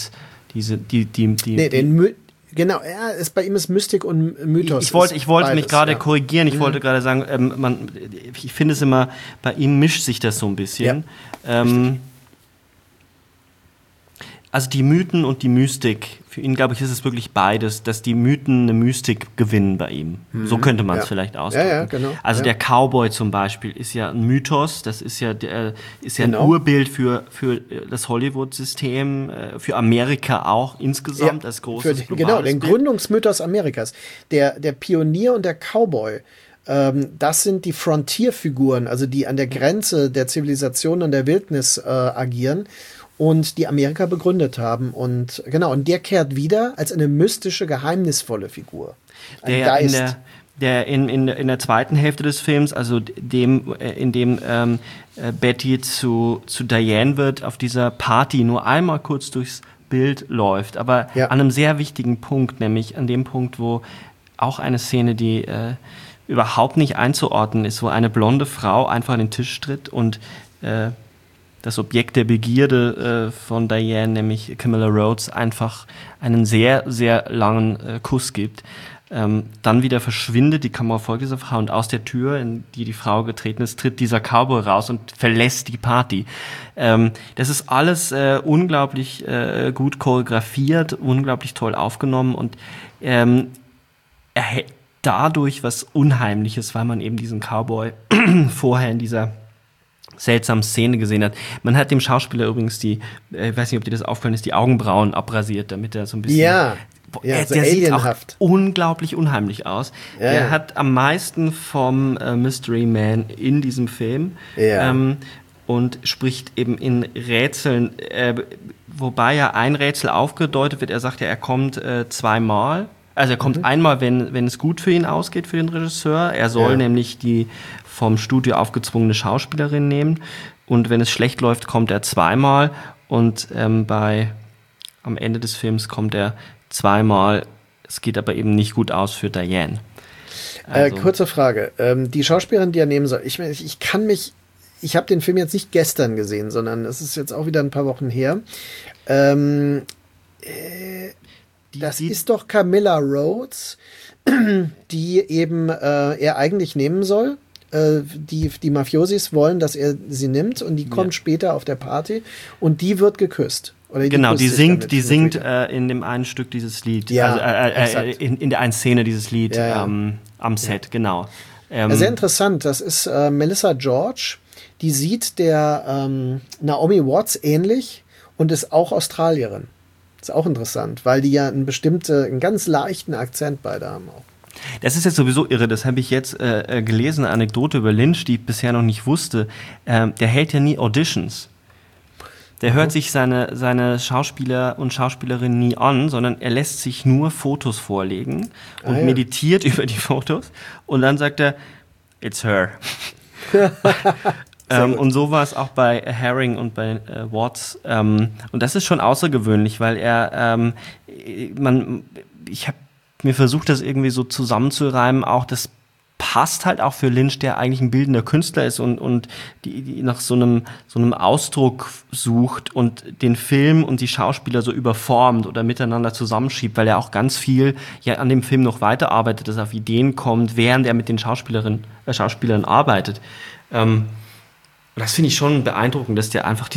Genau, bei ihm ist Mystik und Mythos. Ich wollte mich gerade korrigieren. Ich wollte gerade sagen, ich finde es immer, bei ihm mischt sich das so ein bisschen. Ja. Also die Mythen und die Mystik, für ihn, glaube ich, ist es wirklich beides, dass die Mythen eine Mystik gewinnen bei ihm. So könnte man es vielleicht ausdrücken. Ja, genau. Also der Cowboy zum Beispiel ist ja ein Mythos, das ist ja ein Urbild für das Hollywood-System, für Amerika auch insgesamt als großes globales den Bild. Gründungsmythos Amerikas. Der Pionier und der Cowboy, das sind die Frontier-Figuren, also die an der Grenze der Zivilisation und der Wildnis agieren. und die Amerika begründet haben. Und genau, und der kehrt wieder als eine mystische, geheimnisvolle Figur. Ein Der Geist. in der zweiten Hälfte des Films, also in dem Betty zu Diane wird, auf dieser Party nur einmal kurz durchs Bild läuft, aber Ja. an einem sehr wichtigen Punkt, nämlich an dem Punkt, wo auch eine Szene, die überhaupt nicht einzuordnen ist, wo eine blonde Frau einfach an den Tisch tritt und das Objekt der Begierde von Diane, nämlich Camilla Rhodes, einfach einen sehr, sehr langen Kuss gibt. Dann wieder verschwindet die Kamera folgt dieser Frau und aus der Tür, in die Frau getreten ist, tritt dieser Cowboy raus und verlässt die Party. Das ist alles unglaublich gut choreografiert, unglaublich toll aufgenommen und erhält dadurch was Unheimliches, weil man eben diesen Cowboy vorher in dieser seltsamen Szene gesehen hat. Man hat dem Schauspieler übrigens ich weiß nicht, ob dir das aufgefallen ist, die Augenbrauen abrasiert, damit er so ein bisschen... Ja, so der sieht auch alienhaft. unglaublich unheimlich aus. Ja. Der hat am meisten vom Mystery Man in diesem Film Ja. und spricht eben in Rätseln, wobei ja ein Rätsel aufgedeutet wird. Er sagt ja, er kommt zweimal. Also er kommt einmal, wenn es gut für ihn ausgeht, für den Regisseur. Er soll nämlich die vom Studio aufgezwungene Schauspielerin nehmen. Und wenn es schlecht läuft, kommt er zweimal. Und am Ende des Films kommt er zweimal. Es geht aber eben nicht gut aus für Diane. Also, Kurze Frage. Die Schauspielerin, die er nehmen soll, ich habe den Film jetzt nicht gestern gesehen, sondern es ist jetzt auch wieder ein paar Wochen her. Das ist doch Camilla Rhodes, die eben er eigentlich nehmen soll. Die Mafiosis wollen, dass er sie nimmt und die kommt später auf der Party und die wird geküsst. Oder genau, küsst die sich damit. singt in dem einen Stück dieses Lied, Ja, in der einen Szene dieses Lied Ja. am Set, genau. Sehr interessant, das ist Melissa George, die sieht der Naomi Watts ähnlich und ist auch Australierin. Ist auch interessant, weil die ja einen ganz leichten Akzent beide haben auch. Das ist jetzt sowieso irre, das habe ich jetzt gelesen, eine Anekdote über Lynch, die ich bisher noch nicht wusste. Der hält ja nie Auditions. Der hört sich seine Schauspieler und Schauspielerinnen nie an, sondern er lässt sich nur Fotos vorlegen und meditiert über die Fotos und dann sagt er, it's her. Und so war es auch bei Herring und bei Watts. Und das ist schon außergewöhnlich, weil ich habe mir versucht, das irgendwie so zusammenzureimen, auch das passt halt auch für Lynch, der eigentlich ein bildender Künstler ist und die nach so einem Ausdruck sucht und den Film und die Schauspieler so überformt oder miteinander zusammenschiebt, weil er auch ganz viel an dem Film noch weiterarbeitet, dass er auf Ideen kommt, während er mit den Schauspielern arbeitet. Das finde ich schon beeindruckend, dass der einfach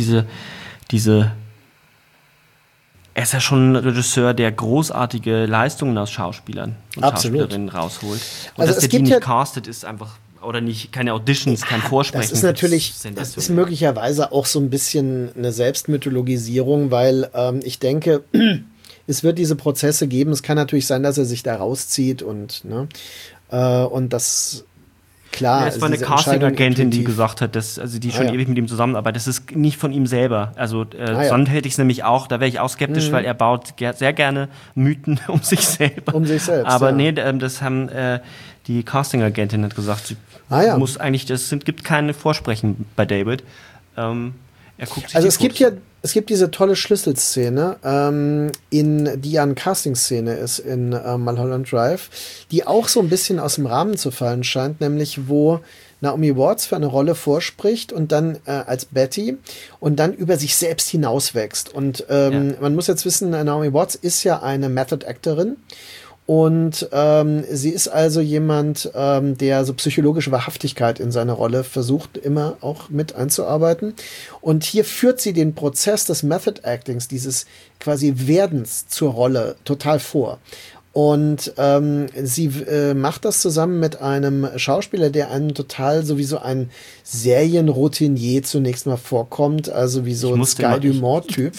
er ist ja schon ein Regisseur, der großartige Leistungen aus Schauspielern und Schauspielerinnen rausholt. Und Also dass der die nicht castet, ist einfach, oder nicht, keine Auditions, kein Vorsprechen. Das ist möglicherweise auch so ein bisschen eine Selbstmythologisierung, weil ich denke, es wird diese Prozesse geben. Es kann natürlich sein, dass er sich da rauszieht und das klar. Es war eine Casting-Agentin, die gesagt hat, die schon ewig mit ihm zusammenarbeitet. Das ist nicht von ihm selber. Also sonst hätte ich es nämlich auch, da wäre ich auch skeptisch, weil er baut sehr gerne Mythen um sich selber. Um sich selbst. Aber nee, das haben die Casting-Agentin hat gesagt, sie muss eigentlich, gibt keine Vorsprechen bei David. Er guckt sich es gibt diese tolle Schlüsselszene, die eine Casting-Szene ist in Mulholland Drive, die auch so ein bisschen aus dem Rahmen zu fallen scheint, nämlich wo Naomi Watts für eine Rolle vorspricht und dann als Betty und dann über sich selbst hinauswächst. Und man muss jetzt wissen, Naomi Watts ist ja eine Method-Actorin. Und sie ist also jemand, der so psychologische Wahrhaftigkeit in seine Rolle versucht, immer auch mit einzuarbeiten. Und hier führt sie den Prozess des Method Actings, dieses quasi Werdens zur Rolle, total vor. Und sie macht das zusammen mit einem Schauspieler, der einem total sowieso ein Serienroutinier zunächst mal vorkommt, also wie so ein Sky Dumont-Typ. Verdammt,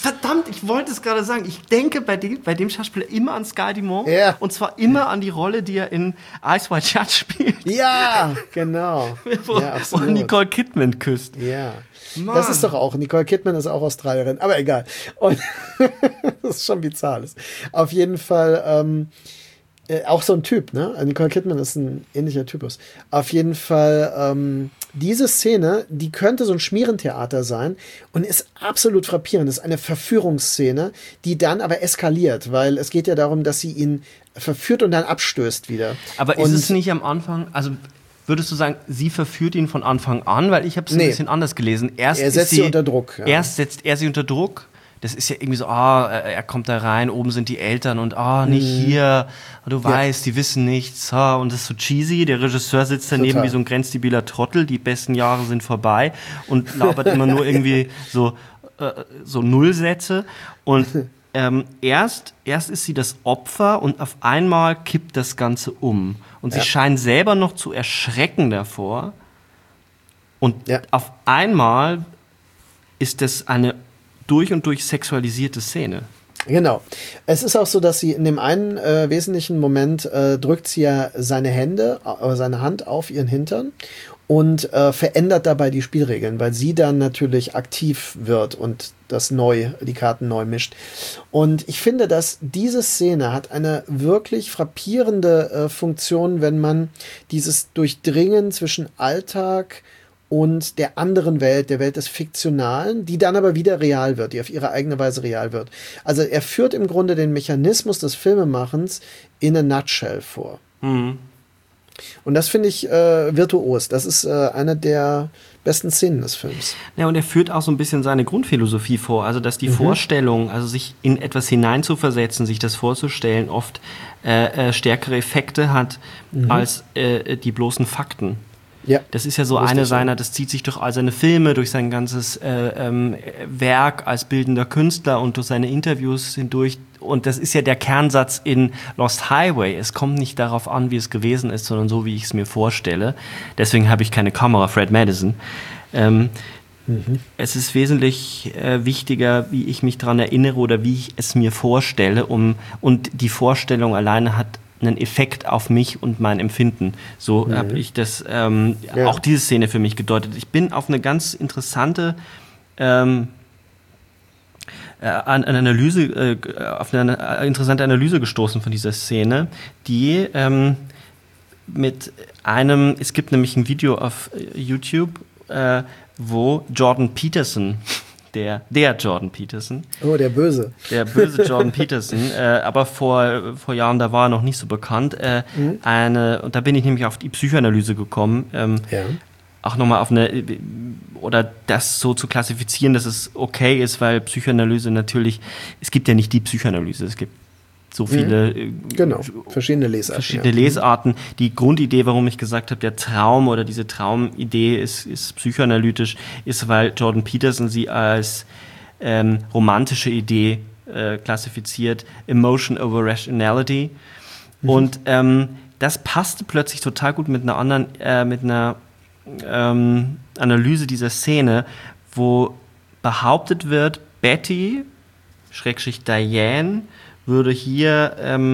ich wollte es gerade sagen. Ich denke bei dem Schauspieler immer an Sky Dumont. Ja. Und zwar immer an die Rolle, die er in Ice White Shut spielt. Ja, genau. Wo Ja, absolut. Nicole Kidman küsst. Ja. Mann. Das ist doch auch, Nicole Kidman ist auch Australierin, aber egal. Und das ist schon bizarr alles. Auf jeden Fall auch so ein Typ, ne? Nicole Kidman ist ein ähnlicher Typus. Auf jeden Fall diese Szene, die könnte so ein Schmierentheater sein und ist absolut frappierend. Das ist eine Verführungsszene, die dann aber eskaliert, weil es geht ja darum, dass sie ihn verführt und dann abstößt wieder. Aber ist es nicht am Anfang, also würdest du sagen, sie verführt ihn von Anfang an? Weil ich habe es ein bisschen anders gelesen. Er setzt sie unter Druck. Ja. Erst setzt er sie unter Druck. Das ist ja irgendwie so, er kommt da rein, oben sind die Eltern und nicht hier, du weißt, die wissen nichts. Und das ist so cheesy. Der Regisseur sitzt daneben wie so ein grenzdebiler Trottel, die besten Jahre sind vorbei und labert immer nur irgendwie so Nullsätze. Und erst ist sie das Opfer und auf einmal kippt das Ganze um. Und sie scheint selber noch zu erschrecken davor. Und auf einmal ist das eine durch und durch sexualisierte Szene. Genau. Es ist auch so, dass sie in dem einen wesentlichen Moment drückt sie ja seine Hand auf ihren Hintern und verändert dabei die Spielregeln, weil sie dann natürlich aktiv wird und die Karten neu mischt. Und ich finde, dass diese Szene hat eine wirklich frappierende Funktion, wenn man dieses Durchdringen zwischen Alltag und der anderen Welt, der Welt des Fiktionalen, die dann aber wieder real wird, die auf ihre eigene Weise real wird. Also er führt im Grunde den Mechanismus des Filmemachens in a nutshell vor. Mhm. Und das finde ich virtuos. Das ist eine der besten Szenen des Films. Ja, und er führt auch so ein bisschen seine Grundphilosophie vor. Also, dass die Vorstellung, also sich in etwas hineinzuversetzen, sich das vorzustellen, oft stärkere Effekte hat als die bloßen Fakten. Ja, das ist ja so eine seiner, das zieht sich durch all seine Filme, durch sein ganzes Werk als bildender Künstler und durch seine Interviews hindurch. Und das ist ja der Kernsatz in Lost Highway. Es kommt nicht darauf an, wie es gewesen ist, sondern so, wie ich es mir vorstelle. Deswegen habe ich keine Kamera, Fred Madison. Es ist wesentlich wichtiger, wie ich mich daran erinnere oder wie ich es mir vorstelle. Und die Vorstellung alleine hat einen Effekt auf mich und mein Empfinden. So habe ich das auch diese Szene für mich gedeutet. Ich bin auf eine ganz interessante Analyse gestoßen von dieser Szene, die es gibt nämlich ein Video auf YouTube, wo Jordan Peterson, der Jordan Peterson. Oh, der Böse. Der böse Jordan Peterson, aber vor Jahren, da war er noch nicht so bekannt. Und da bin ich nämlich auf die Psychoanalyse gekommen. Auch nochmal oder das so zu klassifizieren, dass es okay ist, weil Psychoanalyse natürlich, es gibt ja nicht die Psychoanalyse, es gibt so viele verschiedene Lesarten. Die Grundidee, warum ich gesagt habe, der Traum oder diese Traumidee ist psychoanalytisch, ist, weil Jordan Peterson sie als romantische Idee klassifiziert, Emotion over Rationality. Und das passte plötzlich total gut mit einer anderen, mit einer Analyse dieser Szene, wo behauptet wird, Betty, / Diane, würde hier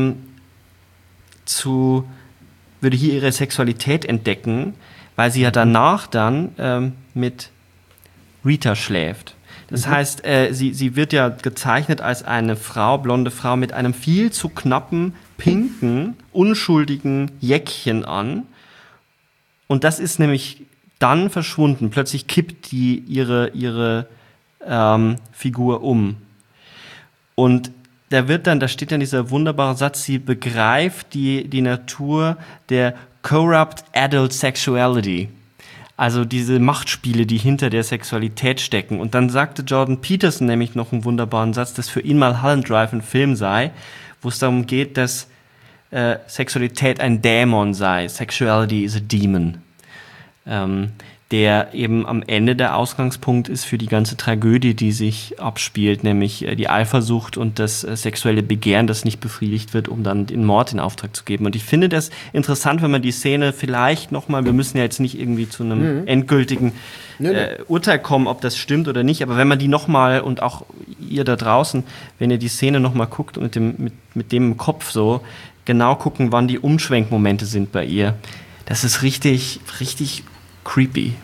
ihre Sexualität entdecken, weil sie ja danach dann mit Rita schläft. Das heißt, sie wird ja gezeichnet als eine blonde Frau mit einem viel zu knappen, pinken, unschuldigen Jäckchen an. Und das ist nämlich dann verschwunden. Plötzlich kippt ihre Figur um. Und da steht dann dieser wunderbare Satz, sie begreift die Natur der corrupt adult sexuality. Also diese Machtspiele, die hinter der Sexualität stecken. Und dann sagte Jordan Peterson nämlich noch einen wunderbaren Satz, dass für ihn Mulholland Drive ein Film sei, wo es darum geht, dass Sexualität ein Dämon sei. Sexuality is a demon. der eben am Ende der Ausgangspunkt ist für die ganze Tragödie, die sich abspielt, nämlich die Eifersucht und das sexuelle Begehren, das nicht befriedigt wird, um dann den Mord in Auftrag zu geben. Und ich finde das interessant, wenn man die Szene vielleicht nochmal, wir müssen ja jetzt nicht irgendwie zu einem endgültigen Urteil kommen, ob das stimmt oder nicht, aber wenn man die nochmal, und auch ihr da draußen, wenn ihr die Szene nochmal guckt und mit dem im Kopf so genau gucken, wann die Umschwenkmomente sind bei ihr, das ist richtig, richtig creepy.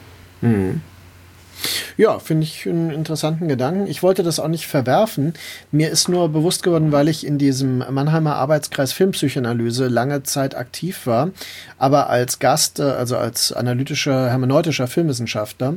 Ja, finde ich einen interessanten Gedanken. Ich wollte das auch nicht verwerfen. Mir ist nur bewusst geworden, weil ich in diesem Mannheimer Arbeitskreis Filmpsychoanalyse lange Zeit aktiv war, aber als Gast, also als analytischer, hermeneutischer Filmwissenschaftler.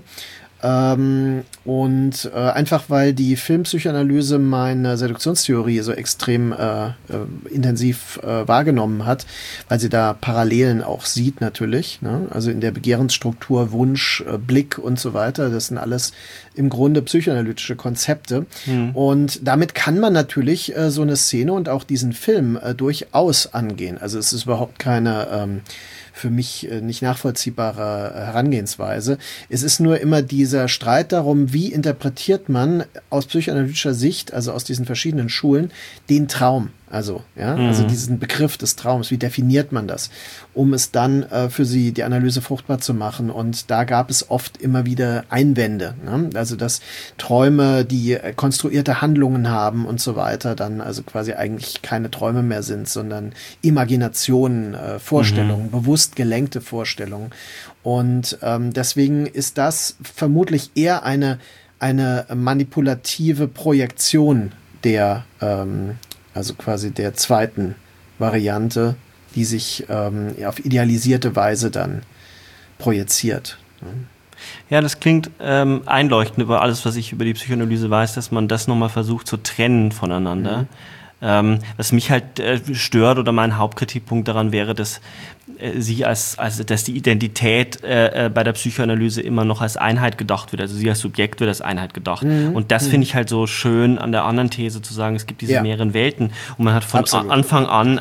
Einfach weil die Filmpsychoanalyse meine Seduktionstheorie so extrem intensiv wahrgenommen hat, weil sie da Parallelen auch sieht natürlich, ne? Also in der Begehrensstruktur, Wunsch, Blick und so weiter, das sind alles im Grunde psychoanalytische Konzepte. Und damit kann man natürlich so eine Szene und auch diesen Film durchaus angehen. Also es ist überhaupt keine für mich nicht nachvollziehbare Herangehensweise. Es ist nur immer dieser Streit darum, wie interpretiert man aus psychoanalytischer Sicht, also aus diesen verschiedenen Schulen, den Traum. Also, ja, also diesen Begriff des Traums, wie definiert man das, um es dann für sie die Analyse fruchtbar zu machen? Und da gab es oft immer wieder Einwände, ne? Also, dass Träume, die konstruierte Handlungen haben und so weiter, dann also quasi eigentlich keine Träume mehr sind, sondern Imaginationen, Vorstellungen, bewusst gelenkte Vorstellungen. Und deswegen ist das vermutlich eher eine manipulative Projektion der also quasi der zweiten Variante, die sich auf idealisierte Weise dann projiziert. Ja, das klingt einleuchtend über alles, was ich über die Psychoanalyse weiß, dass man das nochmal versucht zu trennen voneinander. Was mich halt stört oder mein Hauptkritikpunkt daran wäre, dass sie dass die Identität bei der Psychoanalyse immer noch als Einheit gedacht wird. Also sie als Subjekt wird als Einheit gedacht. Und das finde ich halt so schön an der anderen These zu sagen, es gibt diese mehreren Welten und man hat von Anfang an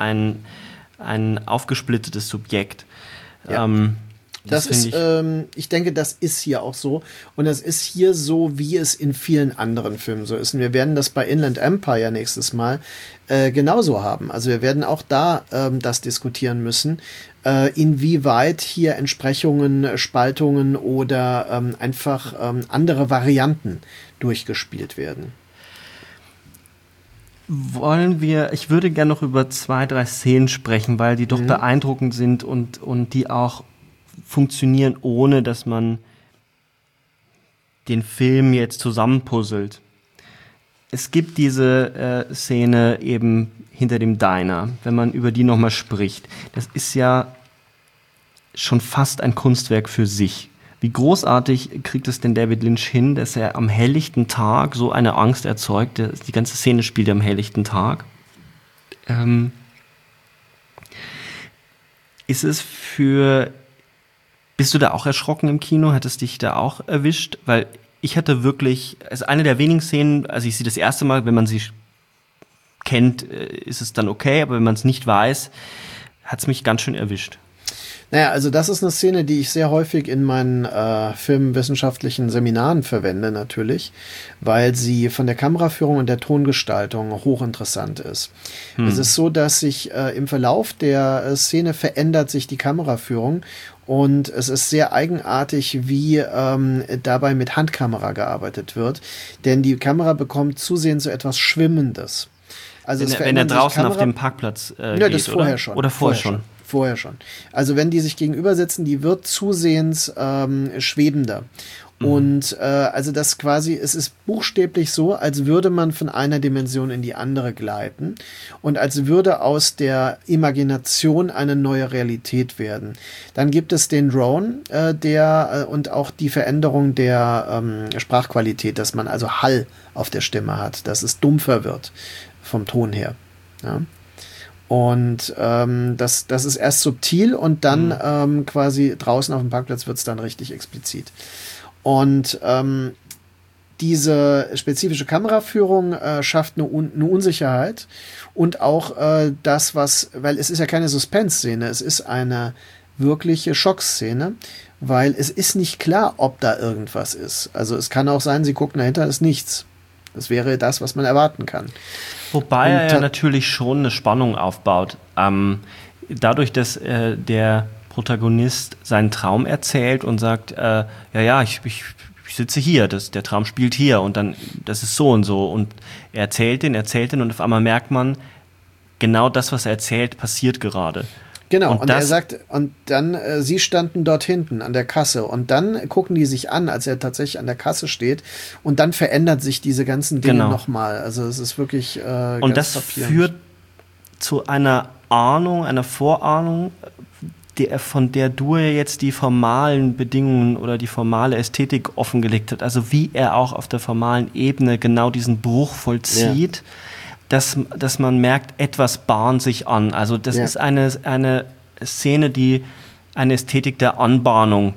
ein aufgesplittetes Subjekt. Ja. Das ist, ich denke, das ist hier auch so. Und das ist hier so, wie es in vielen anderen Filmen so ist. Und wir werden das bei Inland Empire nächstes Mal genauso haben. Also wir werden auch da das diskutieren müssen, inwieweit hier Entsprechungen, Spaltungen oder einfach andere Varianten durchgespielt werden. Ich würde gerne noch über 2, 3 Szenen sprechen, weil die doch beeindruckend sind und die auch funktionieren, ohne dass man den Film jetzt zusammenpuzzelt. Es gibt diese Szene eben hinter dem Diner, wenn man über die nochmal spricht. Das ist ja schon fast ein Kunstwerk für sich. Wie großartig kriegt es denn David Lynch hin, dass er am helllichten Tag so eine Angst erzeugt? Die ganze Szene spielt ja am helllichten Tag. Bist du da auch erschrocken im Kino? Hat es dich da auch erwischt? Weil ich hatte wirklich, also eine der wenigen Szenen, also ich sie das erste Mal, wenn man sie kennt, ist es dann okay, aber wenn man es nicht weiß, hat es mich ganz schön erwischt. Naja, also das ist eine Szene, die ich sehr häufig in meinen filmwissenschaftlichen Seminaren verwende natürlich, weil sie von der Kameraführung und der Tongestaltung hochinteressant ist. Es ist so, dass sich im Verlauf der Szene verändert sich die Kameraführung und es ist sehr eigenartig, wie dabei mit Handkamera gearbeitet wird, denn die Kamera bekommt zusehends so etwas Schwimmendes. Also wenn er draußen auf dem Parkplatz geht, das vorher schon. Oder vorher schon? Vorher schon. Also wenn die sich gegenüber sitzen, die wird zusehends schwebender. Und also das quasi, es ist buchstäblich so, als würde man von einer Dimension in die andere gleiten und als würde aus der Imagination eine neue Realität werden. Dann gibt es den Drone, und auch die Veränderung der Sprachqualität, dass man also Hall auf der Stimme hat, dass es dumpfer wird vom Ton her. Ja. Und das ist erst subtil und dann quasi draußen auf dem Parkplatz wird es dann richtig explizit. Und diese spezifische Kameraführung schafft eine Unsicherheit und auch weil es ist ja keine Suspense-Szene, es ist eine wirkliche Schockszene, weil es ist nicht klar, ob da irgendwas ist. Also es kann auch sein, sie gucken dahinter, ist nichts. Das wäre das, was man erwarten kann. Wobei er ja natürlich schon eine Spannung aufbaut. Dadurch, dass der Protagonist seinen Traum erzählt und sagt, ich sitze hier, der Traum spielt hier und dann, das ist so und so. Und er erzählt den und auf einmal merkt man, genau das, was er erzählt, passiert gerade. Genau, und er sagt, und dann, sie standen dort hinten an der Kasse und dann gucken die sich an, als er tatsächlich an der Kasse steht und dann verändert sich diese ganzen Dinge nochmal. Also es ist wirklich und das führt zu einer Ahnung, einer Vorahnung, von der du ja jetzt die formalen Bedingungen oder die formale Ästhetik offengelegt hast. Also wie er auch auf der formalen Ebene genau diesen Bruch vollzieht, dass man merkt, etwas bahnt sich an. Also das ist eine Szene, die eine Ästhetik der Anbahnung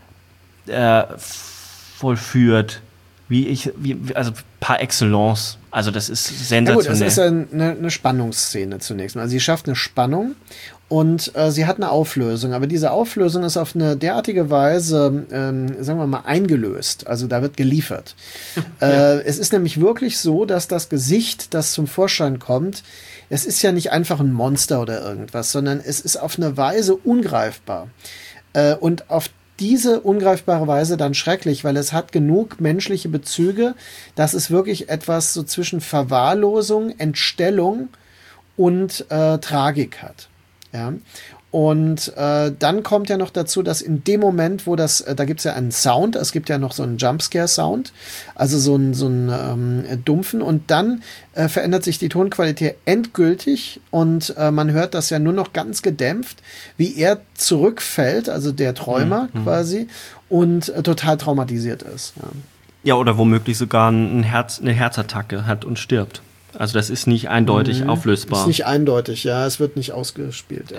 vollführt. Also par excellence. Also das ist sensationell. Ja gut, es ist eine Spannungsszene zunächst mal. Also sie schafft eine Spannung und sie hat eine Auflösung. Aber diese Auflösung ist auf eine derartige Weise, sagen wir mal, eingelöst. Also da wird geliefert. Es ist nämlich wirklich so, dass das Gesicht, das zum Vorschein kommt, es ist ja nicht einfach ein Monster oder irgendwas, sondern es ist auf eine Weise ungreifbar. Und auf diese ungreifbare Weise dann schrecklich, weil es hat genug menschliche Bezüge, dass es wirklich etwas so zwischen Verwahrlosung, Entstellung und Tragik hat. Ja. Und dann kommt ja noch dazu, dass in dem Moment, wo da gibt es ja einen Sound, es gibt ja noch so einen Jumpscare-Sound, also so einen dumpfen, und dann verändert sich die Tonqualität endgültig und man hört das ja nur noch ganz gedämpft, wie er zurückfällt, also der Träumer quasi, und total traumatisiert ist. Ja, oder womöglich sogar eine Herzattacke hat und stirbt. Also das ist nicht eindeutig auflösbar. Ist nicht eindeutig, ja, es wird nicht ausgespielt, ja.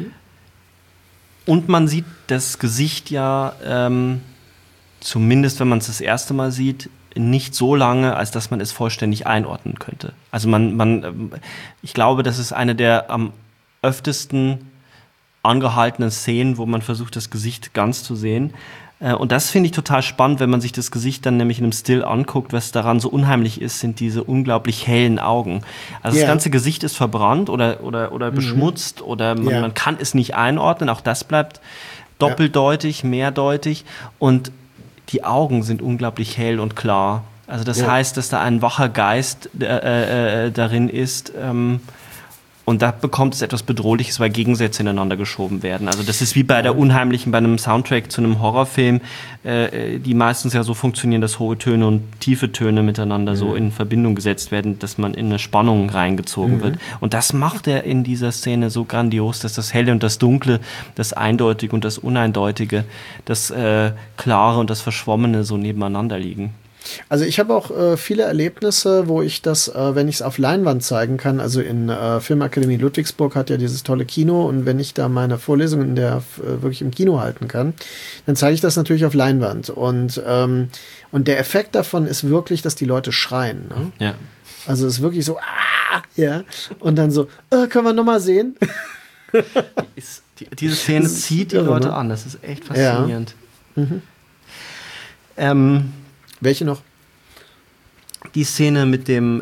Und man sieht das Gesicht ja, zumindest wenn man es das erste Mal sieht, nicht so lange, als dass man es vollständig einordnen könnte. Also ich glaube, das ist eine der am öftesten angehaltenen Szenen, wo man versucht, das Gesicht ganz zu sehen. Und das finde ich total spannend, wenn man sich das Gesicht dann nämlich in einem Still anguckt. Was daran so unheimlich ist, sind diese unglaublich hellen Augen. Also das ganze Gesicht ist verbrannt oder beschmutzt oder man kann es nicht einordnen. Auch das bleibt doppeldeutig, mehrdeutig. Und die Augen sind unglaublich hell und klar. Also das heißt, dass da ein wacher Geist darin ist. Und da bekommt es etwas Bedrohliches, weil Gegensätze ineinander geschoben werden. Also das ist wie bei der Unheimlichen, bei einem Soundtrack zu einem Horrorfilm, die meistens ja so funktionieren, dass hohe Töne und tiefe Töne miteinander so in Verbindung gesetzt werden, dass man in eine Spannung reingezogen wird. Und das macht er in dieser Szene so grandios, dass das Helle und das Dunkle, das Eindeutige und das Uneindeutige, das Klare und das Verschwommene so nebeneinander liegen. Also ich habe auch viele Erlebnisse, wo ich das, wenn ich es auf Leinwand zeigen kann, also in Filmakademie Ludwigsburg hat ja dieses tolle Kino, und wenn ich da meine Vorlesungen wirklich im Kino halten kann, dann zeige ich das natürlich auf Leinwand. Und der Effekt davon ist wirklich, dass die Leute schreien. Ne? Ja. Also es ist wirklich so, ja, und dann so, können wir nochmal sehen? Diese Szene zieht die Leute an, das ist echt faszinierend. Ja. Welche noch? Die Szene mit dem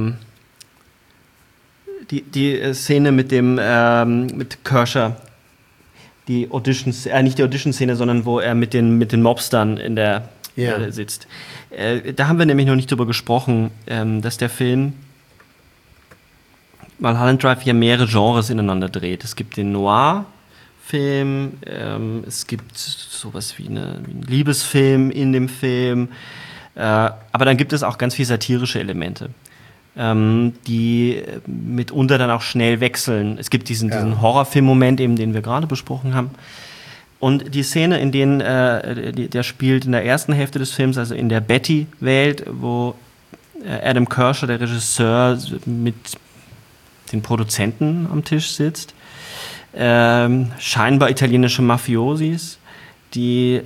die Szene mit Kershaw, die nicht die Audition-Szene, sondern wo er mit den Mobstern in der sitzt. Da haben wir nämlich noch nicht drüber gesprochen, dass der Film Mulholland Drive ja mehrere Genres ineinander dreht. Es gibt den Noir-Film, es gibt sowas wie einen Liebesfilm in dem Film, aber dann gibt es auch ganz viele satirische Elemente, die mitunter dann auch schnell wechseln. Es gibt diesen Horrorfilm-Moment, eben, den wir gerade besprochen haben. Und die Szene, in denen der spielt in der ersten Hälfte des Films, also in der Betty-Welt, wo Adam Kershaw, der Regisseur, mit den Produzenten am Tisch sitzt, scheinbar italienische Mafiosis, die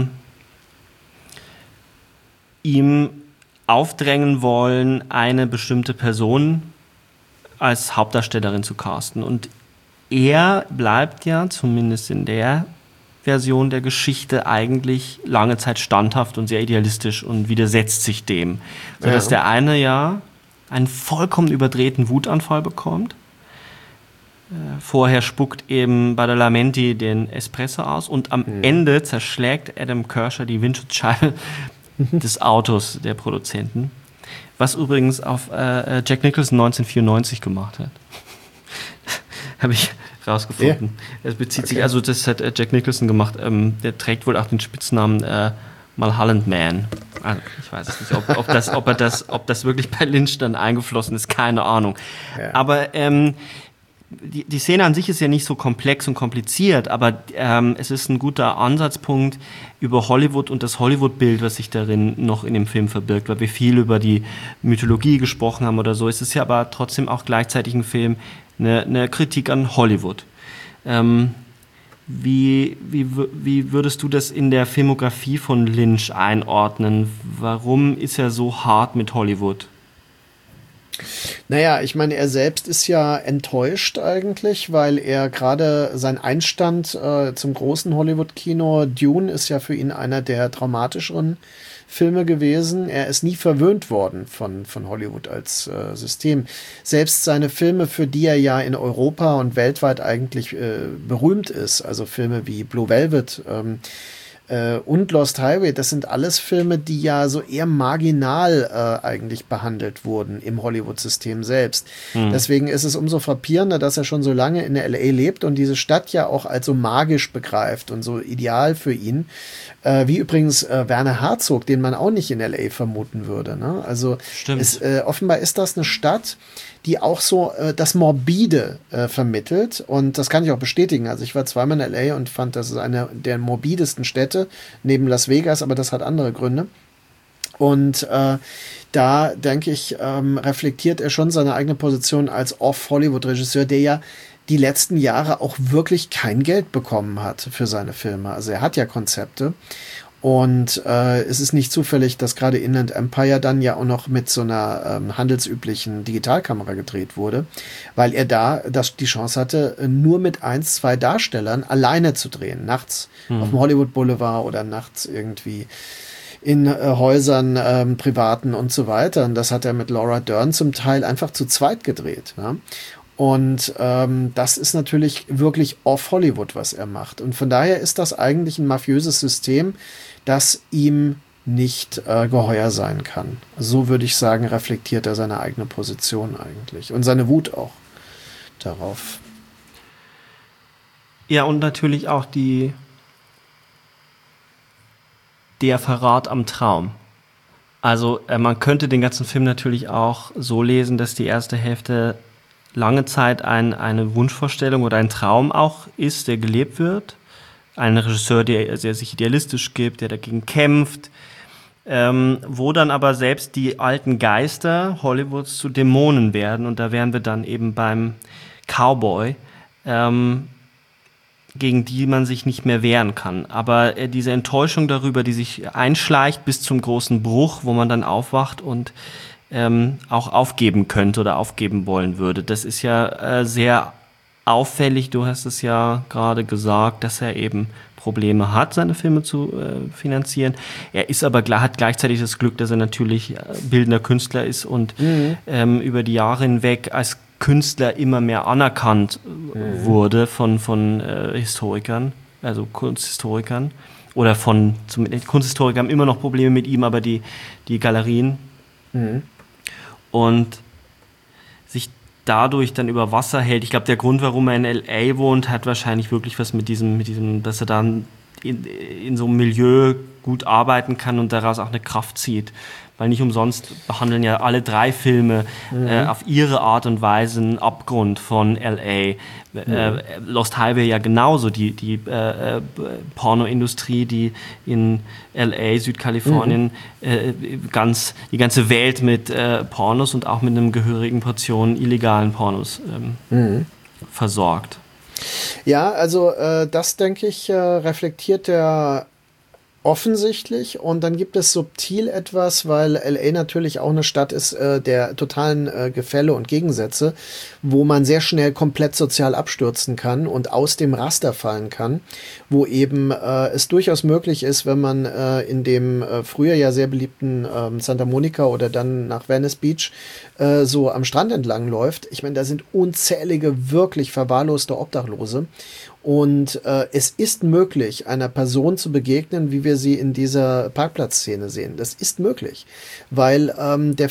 ihm aufdrängen wollen, eine bestimmte Person als Hauptdarstellerin zu casten. Und er bleibt ja, zumindest in der Version der Geschichte, eigentlich lange Zeit standhaft und sehr idealistisch und widersetzt sich dem. Sodass der eine ja einen vollkommen überdrehten Wutanfall bekommt. Vorher spuckt eben Badalamenti den Espresso aus und am Ende zerschlägt Adam Kershaw die Windschutzscheibe des Autos der Produzenten. Was übrigens auf Jack Nicholson 1994 gemacht hat. Habe ich rausgefunden. Es bezieht sich, also das hat Jack Nicholson gemacht. Der trägt wohl auch den Spitznamen Mulholland Man. Also ich weiß es nicht, ob das wirklich bei Lynch dann eingeflossen ist, keine Ahnung. Ja. Aber die Szene an sich ist ja nicht so komplex und kompliziert, aber es ist ein guter Ansatzpunkt über Hollywood und das Hollywood-Bild, was sich darin noch in dem Film verbirgt, weil wir viel über die Mythologie gesprochen haben oder so. Es ist ja aber trotzdem auch gleichzeitig ein Film, eine Kritik an Hollywood. Wie würdest du das in der Filmografie von Lynch einordnen? Warum ist er so hart mit Hollywood? Naja, ich meine, er selbst ist ja enttäuscht eigentlich, weil er gerade sein Einstand zum großen Hollywood-Kino, Dune, ist ja für ihn einer der traumatischeren Filme gewesen. Er ist nie verwöhnt worden von Hollywood als System. Selbst seine Filme, für die er ja in Europa und weltweit eigentlich berühmt ist, also Filme wie Blue Velvet, und Lost Highway, das sind alles Filme, die ja so eher marginal eigentlich behandelt wurden im Hollywood-System selbst. Deswegen ist es umso frappierender, dass er schon so lange in L.A. lebt und diese Stadt ja auch als so magisch begreift und so ideal für ihn. Wie übrigens Werner Herzog, den man auch nicht in L.A. vermuten würde. Ne? Also offenbar ist das eine Stadt, die auch so das Morbide vermittelt. Und das kann ich auch bestätigen. Also ich war zweimal in L.A. und fand, das ist eine der morbidesten Städte neben Las Vegas, aber das hat andere Gründe. Und da, denke ich, reflektiert er schon seine eigene Position als Off-Hollywood-Regisseur, der ja die letzten Jahre auch wirklich kein Geld bekommen hat für seine Filme. Also er hat ja Konzepte. Und es ist nicht zufällig, dass gerade Inland Empire dann ja auch noch mit so einer handelsüblichen Digitalkamera gedreht wurde, weil er da die Chance hatte, nur mit 1, 2 Darstellern alleine zu drehen, nachts auf dem Hollywood Boulevard oder nachts irgendwie in Häusern, privaten und so weiter. Und das hat er mit Laura Dern zum Teil einfach zu zweit gedreht. Ja? Und das ist natürlich wirklich off-Hollywood, was er macht. Und von daher ist das eigentlich ein mafiöses System, das ihm nicht geheuer sein kann. So würde ich sagen, reflektiert er seine eigene Position eigentlich. Und seine Wut auch darauf. Ja, und natürlich auch der Verrat am Traum. Also man könnte den ganzen Film natürlich auch so lesen, dass die erste Hälfte lange Zeit eine Wunschvorstellung oder ein Traum auch ist, der gelebt wird. Ein Regisseur, der sich idealistisch gibt, der dagegen kämpft, wo dann aber selbst die alten Geister Hollywoods zu Dämonen werden. Und da wären wir dann eben beim Cowboy, gegen die man sich nicht mehr wehren kann. Aber diese Enttäuschung darüber, die sich einschleicht bis zum großen Bruch, wo man dann aufwacht und auch aufgeben könnte oder aufgeben wollen würde. Das ist ja sehr auffällig. Du hast es ja gerade gesagt, dass er eben Probleme hat, seine Filme zu finanzieren. Er ist aber hat gleichzeitig das Glück, dass er natürlich bildender Künstler ist und über die Jahre hinweg als Künstler immer mehr anerkannt wurde von Historikern, also Kunsthistorikern. Oder Kunsthistoriker haben immer noch Probleme mit ihm, aber die Galerien. Und sich dadurch dann über Wasser hält. Ich glaube, der Grund, warum er in L.A. wohnt, hat wahrscheinlich wirklich was mit diesem, dass er dann in so einem Milieu gut arbeiten kann und daraus auch eine Kraft zieht. Weil nicht umsonst behandeln ja alle 3 Filme auf ihre Art und Weise einen Abgrund von L.A. Lost Highway ja genauso, die Pornoindustrie, die in L.A., Südkalifornien, die ganze Welt mit Pornos und auch mit einem gehörigen Portion illegalen Pornos versorgt. Ja, also das, denke ich, reflektiert der offensichtlich, und dann gibt es subtil etwas, weil LA natürlich auch eine Stadt ist der totalen Gefälle und Gegensätze, wo man sehr schnell komplett sozial abstürzen kann und aus dem Raster fallen kann, wo eben es durchaus möglich ist, wenn man in dem früher ja sehr beliebten Santa Monica oder dann nach Venice Beach so am Strand entlang läuft. Ich meine, da sind unzählige wirklich verwahrloste Obdachlose. Und es ist möglich, einer Person zu begegnen, wie wir sie in dieser Parkplatzszene sehen. Das ist möglich, weil das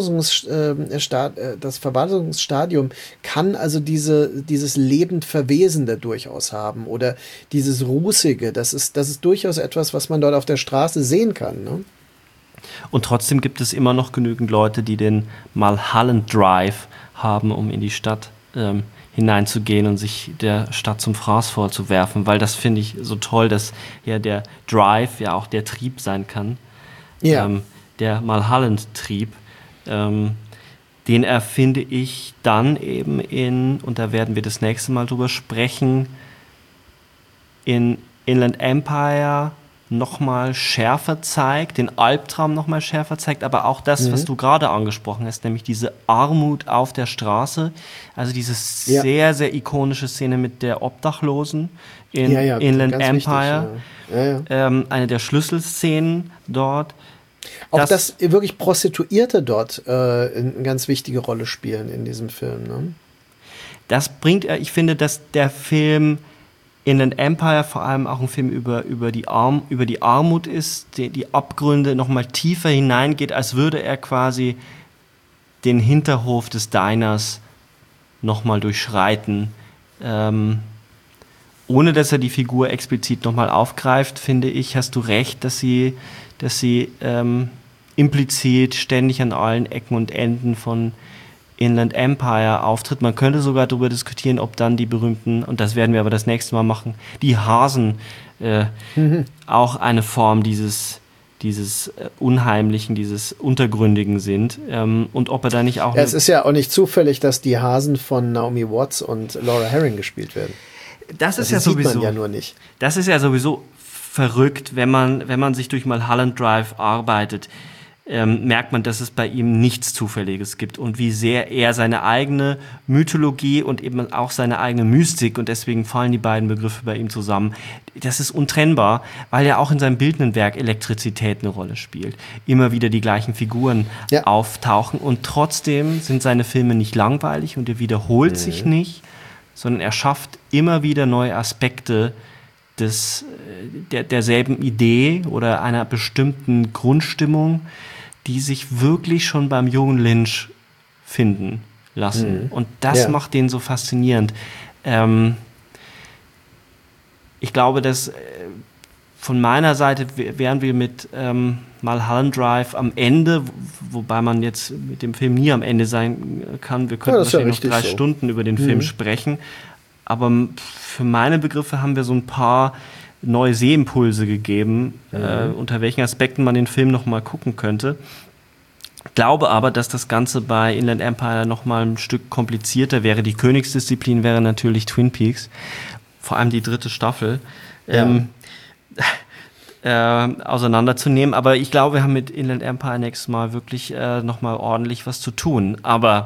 Verwahrlosungsstadium kann also dieses lebend Verwesende durchaus haben oder dieses Rußige. Das ist durchaus etwas, was man dort auf der Straße sehen kann, ne? Und trotzdem gibt es immer noch genügend Leute, die den Mulholland Drive haben, um in die Stadt hineinzugehen und sich der Stadt zum Fraß vorzuwerfen, weil das finde ich so toll, dass ja der Drive ja auch der Trieb sein kann. Ja. Der Mulholland-Trieb, den erfinde ich dann eben und da werden wir das nächste Mal drüber sprechen, in Inland Empire nochmal schärfer zeigt, den Albtraum nochmal schärfer zeigt, aber auch das, was du gerade angesprochen hast, nämlich diese Armut auf der Straße, also diese sehr, sehr ikonische Szene mit der Obdachlosen in Inland Empire, wichtig, eine der Schlüsselszenen dort. Auch dass wirklich Prostituierte dort eine ganz wichtige Rolle spielen in diesem Film, ne? Das bringt, ich finde, dass der Film Inland Empire vor allem auch ein Film über die Armut ist, die Abgründe nochmal tiefer hineingeht, als würde er quasi den Hinterhof des Diners nochmal durchschreiten. Ohne dass er die Figur explizit nochmal aufgreift, finde ich, hast du recht, dass sie implizit ständig an allen Ecken und Enden von Inland Empire auftritt. Man könnte sogar darüber diskutieren, ob dann die berühmten, und das werden wir aber das nächste Mal machen, die Hasen auch eine Form dieses Unheimlichen, dieses Untergründigen sind. Und ob er da nicht auch... Es ist ja auch nicht zufällig, dass die Hasen von Naomi Watts und Laura Herring gespielt werden. Das ist ja sowieso, sieht man ja nur nicht. Das ist ja sowieso verrückt, wenn man sich durch Mulholland Drive arbeitet. Merkt man, dass es bei ihm nichts Zufälliges gibt und wie sehr er seine eigene Mythologie und eben auch seine eigene Mystik, und deswegen fallen die beiden Begriffe bei ihm zusammen, das ist untrennbar, weil ja auch in seinem bildenden Werk Elektrizität eine Rolle spielt. Immer wieder die gleichen Figuren auftauchen und trotzdem sind seine Filme nicht langweilig und er wiederholt sich nicht, sondern er schafft immer wieder neue Aspekte derselben Idee oder einer bestimmten Grundstimmung, die sich wirklich schon beim jungen Lynch finden lassen. Und das macht den so faszinierend. Ich glaube, dass von meiner Seite wären wir mit Mulholland Drive am Ende, wobei man jetzt mit dem Film nie am Ende sein kann. Wir könnten wahrscheinlich noch 3 Stunden über den Film sprechen. Aber für meine Begriffe haben wir so ein paar neue Sehimpulse gegeben, unter welchen Aspekten man den Film noch mal gucken könnte. Ich glaube aber, dass das Ganze bei Inland Empire noch mal ein Stück komplizierter wäre. Die Königsdisziplin wäre natürlich Twin Peaks, vor allem die 3. Staffel, auseinanderzunehmen. Aber ich glaube, wir haben mit Inland Empire nächstes Mal wirklich noch mal ordentlich was zu tun. Aber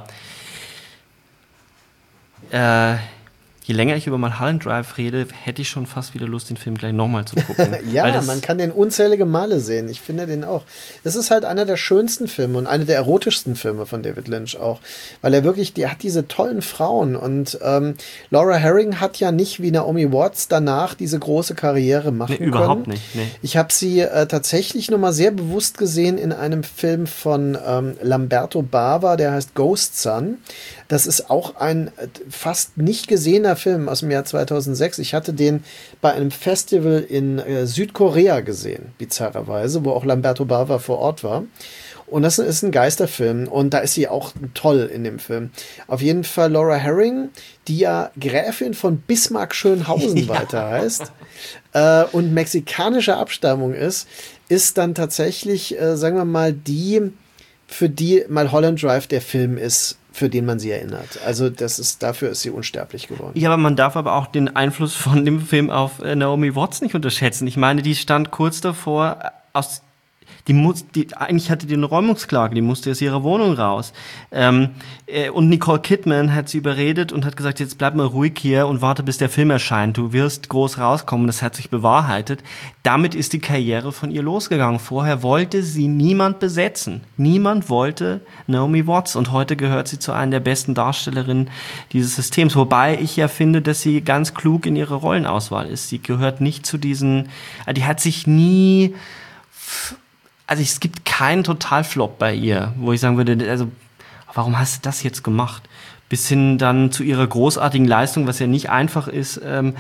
je länger ich über Mulholland Drive rede, hätte ich schon fast wieder Lust, den Film gleich nochmal zu gucken. Ja, man kann den unzählige Male sehen. Ich finde den auch. Es ist halt einer der schönsten Filme und einer der erotischsten Filme von David Lynch auch. Weil er wirklich, der hat diese tollen Frauen. Und Laura Herring hat ja nicht wie Naomi Watts danach diese große Karriere machen können. Überhaupt nicht. Nee. Ich habe sie tatsächlich nochmal sehr bewusst gesehen in einem Film von Lamberto Bava, der heißt Ghost Son. Das ist auch ein fast nicht gesehener Film aus dem Jahr 2006. Ich hatte den bei einem Festival in Südkorea gesehen, bizarrerweise, wo auch Lamberto Bava vor Ort war. Und das ist ein Geisterfilm und da ist sie auch toll in dem Film. Auf jeden Fall Laura Herring, die ja Gräfin von Bismarck-Schönhausen weiter heißt und mexikanischer Abstammung ist dann tatsächlich, sagen wir mal, für die Mulholland Drive der Film ist für den man sie erinnert. Also dafür ist sie unsterblich geworden. Ja, aber man darf aber auch den Einfluss von dem Film auf Naomi Watts nicht unterschätzen. Ich meine, die stand kurz davor, eigentlich hatte die eine Räumungsklage, die musste aus ihrer Wohnung raus. Und Nicole Kidman hat sie überredet und hat gesagt, jetzt bleib mal ruhig hier und warte, bis der Film erscheint. Du wirst groß rauskommen. Das hat sich bewahrheitet. Damit ist die Karriere von ihr losgegangen. Vorher wollte sie niemand besetzen. Niemand wollte Naomi Watts. Und heute gehört sie zu einer der besten Darstellerinnen dieses Systems. Wobei ich ja finde, dass sie ganz klug in ihrer Rollenauswahl ist. Sie gehört nicht zu diesen, die hat sich nie, also es gibt keinen Totalflop bei ihr, wo ich sagen würde, also warum hast du das jetzt gemacht? Bis hin dann zu ihrer großartigen Leistung, was ja nicht einfach ist,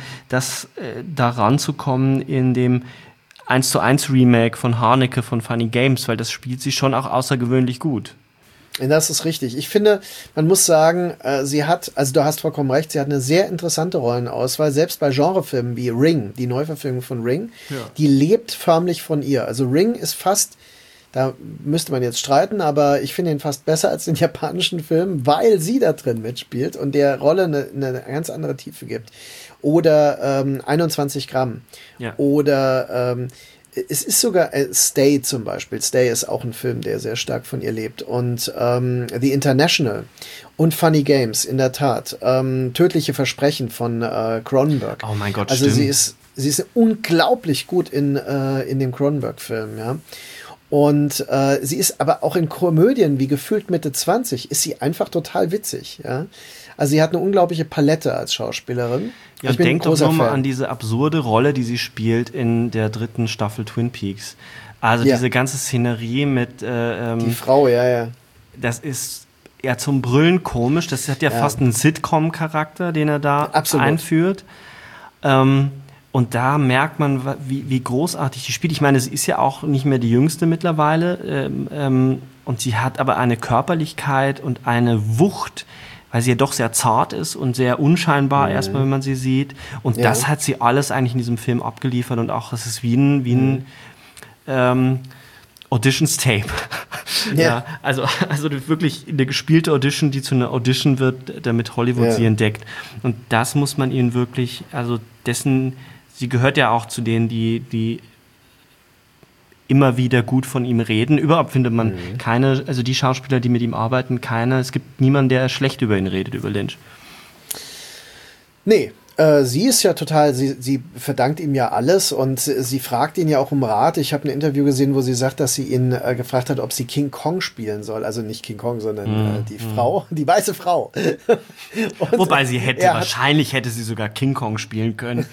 da ranzukommen in dem 1:1 Remake von Haneke von Funny Games, weil das spielt sie schon auch außergewöhnlich gut. Das ist richtig. Ich finde, man muss sagen, du hast vollkommen recht, sie hat eine sehr interessante Rollenauswahl, selbst bei Genrefilmen wie Ring, die Neuverfilmung von Ring, die lebt förmlich von ihr. Also Ring ist fast, da müsste man jetzt streiten, aber ich finde ihn fast besser als den japanischen Film, weil sie da drin mitspielt und der Rolle eine ganz andere Tiefe gibt. Oder 21 Gramm. Ja. Oder es ist sogar Stay zum Beispiel. Stay ist auch ein Film, der sehr stark von ihr lebt. Und The International und Funny Games, in der Tat. Tödliche Versprechen von Cronenberg. Oh mein Gott, also stimmt. Sie ist unglaublich gut in dem Cronenberg-Film, ja. Und sie ist aber auch in Komödien wie Gefühlt Mitte 20 ist sie einfach total witzig, ja. Also sie hat eine unglaubliche Palette als Schauspielerin. Ja, ich denk doch nochmal an diese absurde Rolle, die sie spielt in der 3. Staffel Twin Peaks. Also diese ganze Szenerie mit die Frau, ja. Das ist ja zum Brüllen komisch. Das hat ja fast einen Sitcom-Charakter, den er da einführt. Und da merkt man, wie großartig die spielt. Ich meine, sie ist ja auch nicht mehr die Jüngste mittlerweile. Und sie hat aber eine Körperlichkeit und eine Wucht, weil sie ja doch sehr zart ist und sehr unscheinbar erstmal, wenn man sie sieht. Und das hat sie alles eigentlich in diesem Film abgeliefert. Und auch, es ist wie ein Auditions-Tape. Ja, also wirklich eine gespielte Audition, die zu einer Audition wird, damit Hollywood sie entdeckt. Und das muss man ihnen wirklich, sie gehört ja auch zu denen, die immer wieder gut von ihm reden. Überhaupt findet man keine, also die Schauspieler, die mit ihm arbeiten, es gibt niemanden, der schlecht über ihn redet, über Lynch. Nee, sie ist ja total, sie verdankt ihm ja alles und sie fragt ihn ja auch um Rat. Ich habe ein Interview gesehen, wo sie sagt, dass sie ihn gefragt hat, ob sie King Kong spielen soll. Also nicht King Kong, sondern die Frau, die weiße Frau. Wobei wahrscheinlich hätte sie sogar King Kong spielen können.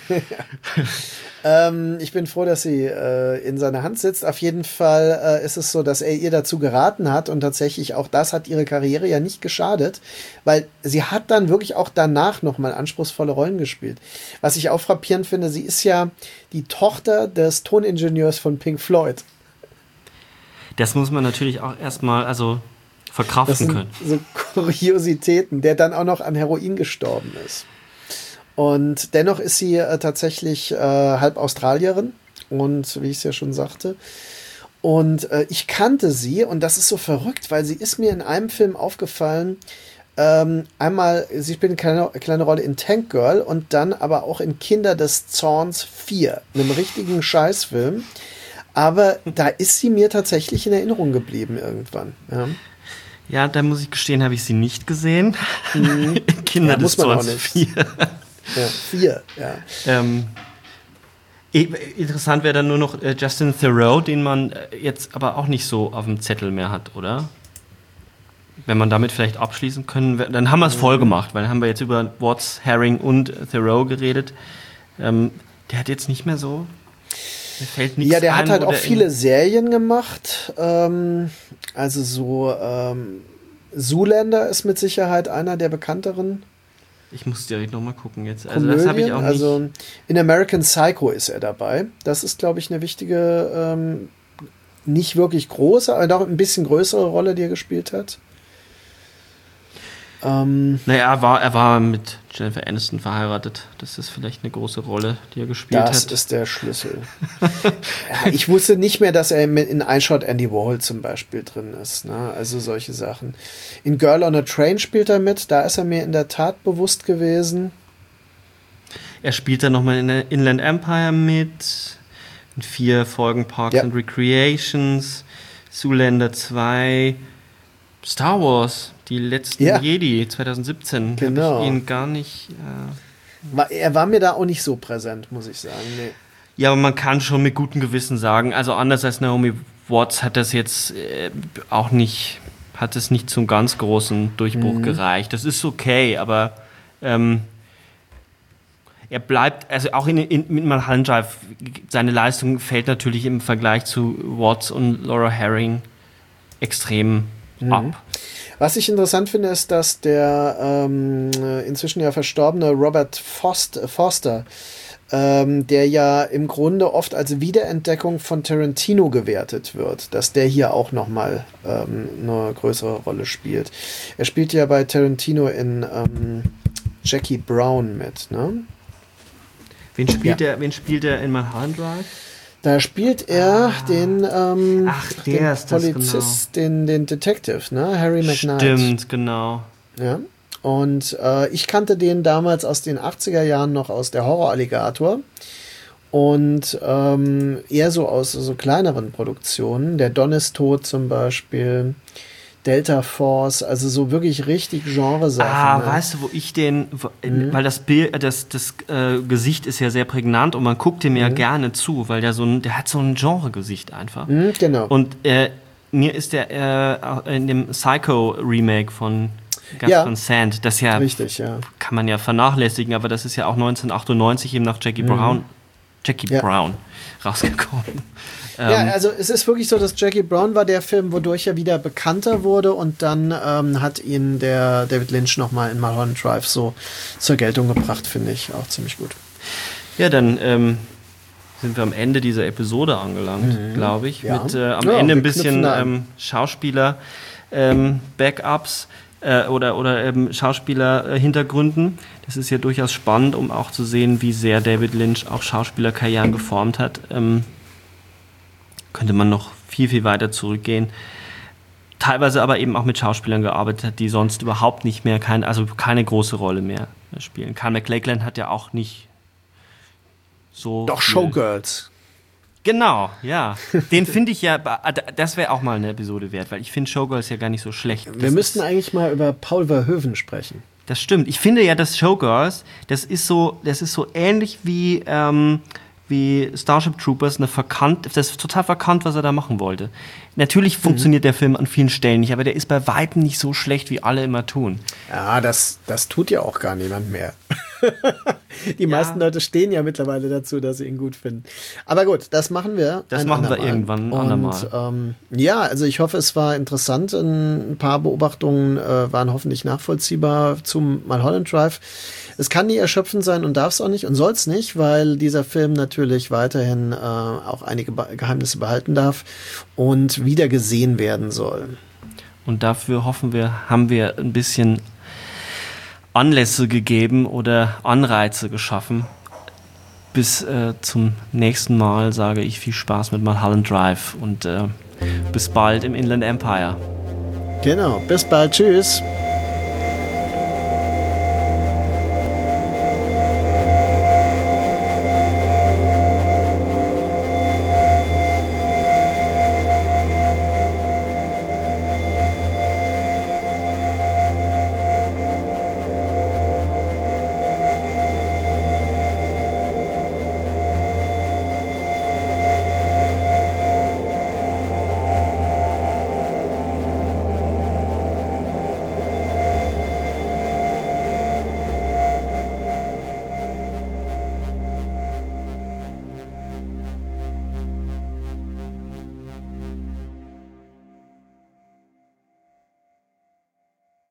Ich bin froh, dass sie in seiner Hand sitzt. Auf jeden Fall ist es so, dass er ihr dazu geraten hat und tatsächlich auch das hat ihre Karriere ja nicht geschadet, weil sie hat dann wirklich auch danach nochmal anspruchsvolle Rollen gespielt. Was ich auch frappierend finde, sie ist ja die Tochter des Toningenieurs von Pink Floyd. Das muss man natürlich auch erstmal verkraften können. So Kuriositäten, der dann auch noch an Heroin gestorben ist. Und dennoch ist sie tatsächlich halb Australierin und wie ich es ja schon sagte. Und ich kannte sie und das ist so verrückt, weil sie ist mir in einem Film aufgefallen. Einmal, sie spielt eine kleine Rolle in Tank Girl und dann aber auch in Kinder des Zorns 4, einem richtigen Scheißfilm. Aber da ist sie mir tatsächlich in Erinnerung geblieben irgendwann. Ja, da muss ich gestehen, habe ich sie nicht gesehen. Kinder des Zorns 4. Ja, 4, ja. Interessant wäre dann nur noch Justin Theroux, den man jetzt aber auch nicht so auf dem Zettel mehr hat, oder? Wenn man damit vielleicht abschließen können, dann haben wir es voll gemacht, weil dann haben wir jetzt über Watts, Herring und Theroux geredet. Der hat jetzt nicht mehr so... Mir fällt nichts ein. Ja, der hat halt auch viele Serien gemacht. Also so Zoolander ist mit Sicherheit einer der bekannteren. Ich muss direkt nochmal gucken jetzt. Also Komödien, das habe ich auch nicht. Also in American Psycho ist er dabei. Das ist, glaube ich, eine wichtige, nicht wirklich große, aber doch ein bisschen größere Rolle, die er gespielt hat. Naja, er war mit Jennifer Aniston verheiratet. Das ist vielleicht eine große Rolle, die er gespielt hat. Das ist der Schlüssel. Ja, ich wusste nicht mehr, dass er in I Shot Andy Warhol zum Beispiel drin ist. Ne? Also solche Sachen. In Girl on a Train spielt er mit. Da ist er mir in der Tat bewusst gewesen. Er spielt dann nochmal in der Inland Empire mit. In 4 Folgen Parks and Recreations. Zoolander 2. Star Wars. Die letzten Jedi 2017. Genau. Hab ich ihn gar nicht. Er war mir da auch nicht so präsent, muss ich sagen. Nee. Ja, aber man kann schon mit gutem Gewissen sagen, also anders als Naomi Watts hat das jetzt hat es nicht zum ganz großen Durchbruch gereicht. Das ist okay, aber er bleibt, also auch mit Mulholland Drive, seine Leistung fällt natürlich im Vergleich zu Watts und Laura Herring extrem ab. Was ich interessant finde, ist, dass der inzwischen ja verstorbene Robert Forster, der ja im Grunde oft als Wiederentdeckung von Tarantino gewertet wird, dass der hier auch nochmal eine größere Rolle spielt. Er spielt ja bei Tarantino in Jackie Brown mit, ne? Wen spielt er in Mulholland Drive? Da spielt er den Polizist, den Detective, ne? Harry McKnight. Stimmt, genau. Ja. Und ich kannte den damals aus den 80er Jahren noch aus der Horror-Alligator und eher so aus so kleineren Produktionen. Der Don ist tot zum Beispiel, Delta Force, also so wirklich richtig Genresachen. Ne? Weißt du, wo ich weil das Bild, das Gesicht ist ja sehr prägnant und man guckt dem ja gerne zu, weil der hat so ein Genre-Gesicht einfach. Genau. Und mir ist der in dem Psycho-Remake von Gus Van Sant, das ja, richtig, ja, kann man ja vernachlässigen, aber das ist ja auch 1998 eben nach Jackie Brown rausgekommen. Ja, also es ist wirklich so, dass Jackie Brown war der Film, wodurch er wieder bekannter wurde und dann hat ihn der David Lynch nochmal in Mulholland Drive so zur Geltung gebracht, finde ich auch ziemlich gut. Ja, dann sind wir am Ende dieser Episode angelangt, glaube ich, mit am Ende ein bisschen Schauspieler Backups oder Schauspieler-Hintergründen. Das ist ja durchaus spannend, um auch zu sehen, wie sehr David Lynch auch Schauspielerkarrieren geformt hat. Könnte man noch viel, viel weiter zurückgehen. Teilweise aber eben auch mit Schauspielern gearbeitet hat, die sonst überhaupt nicht mehr, keine große Rolle mehr spielen. Kyle MacLachlan hat ja auch nicht so... Doch, Showgirls. Genau, ja. Den finde ich ja, das wäre auch mal eine Episode wert, weil ich finde Showgirls ja gar nicht so schlecht. Wir müssten eigentlich mal über Paul Verhoeven sprechen. Das stimmt. Ich finde ja, dass Showgirls, das ist so ähnlich wie Starship Troopers, das ist total verkannt, was er da machen wollte. Natürlich funktioniert der Film an vielen Stellen nicht, aber der ist bei Weitem nicht so schlecht, wie alle immer tun. Ja, das tut ja auch gar niemand mehr. Die meisten Leute stehen ja mittlerweile dazu, dass sie ihn gut finden. Aber gut, das machen wir. Das machen wir irgendwann ein andermal. Ja, also ich hoffe, es war interessant. Ein paar Beobachtungen waren hoffentlich nachvollziehbar zum Mulholland Drive. Es kann nie erschöpfend sein und darf es auch nicht und soll es nicht, weil dieser Film natürlich weiterhin auch einige Geheimnisse behalten darf und wieder gesehen werden soll. Und dafür haben wir ein bisschen Anlässe gegeben oder Anreize geschaffen. Bis zum nächsten Mal sage ich viel Spaß mit Mulholland Drive und bis bald im Inland Empire. Genau, bis bald, tschüss.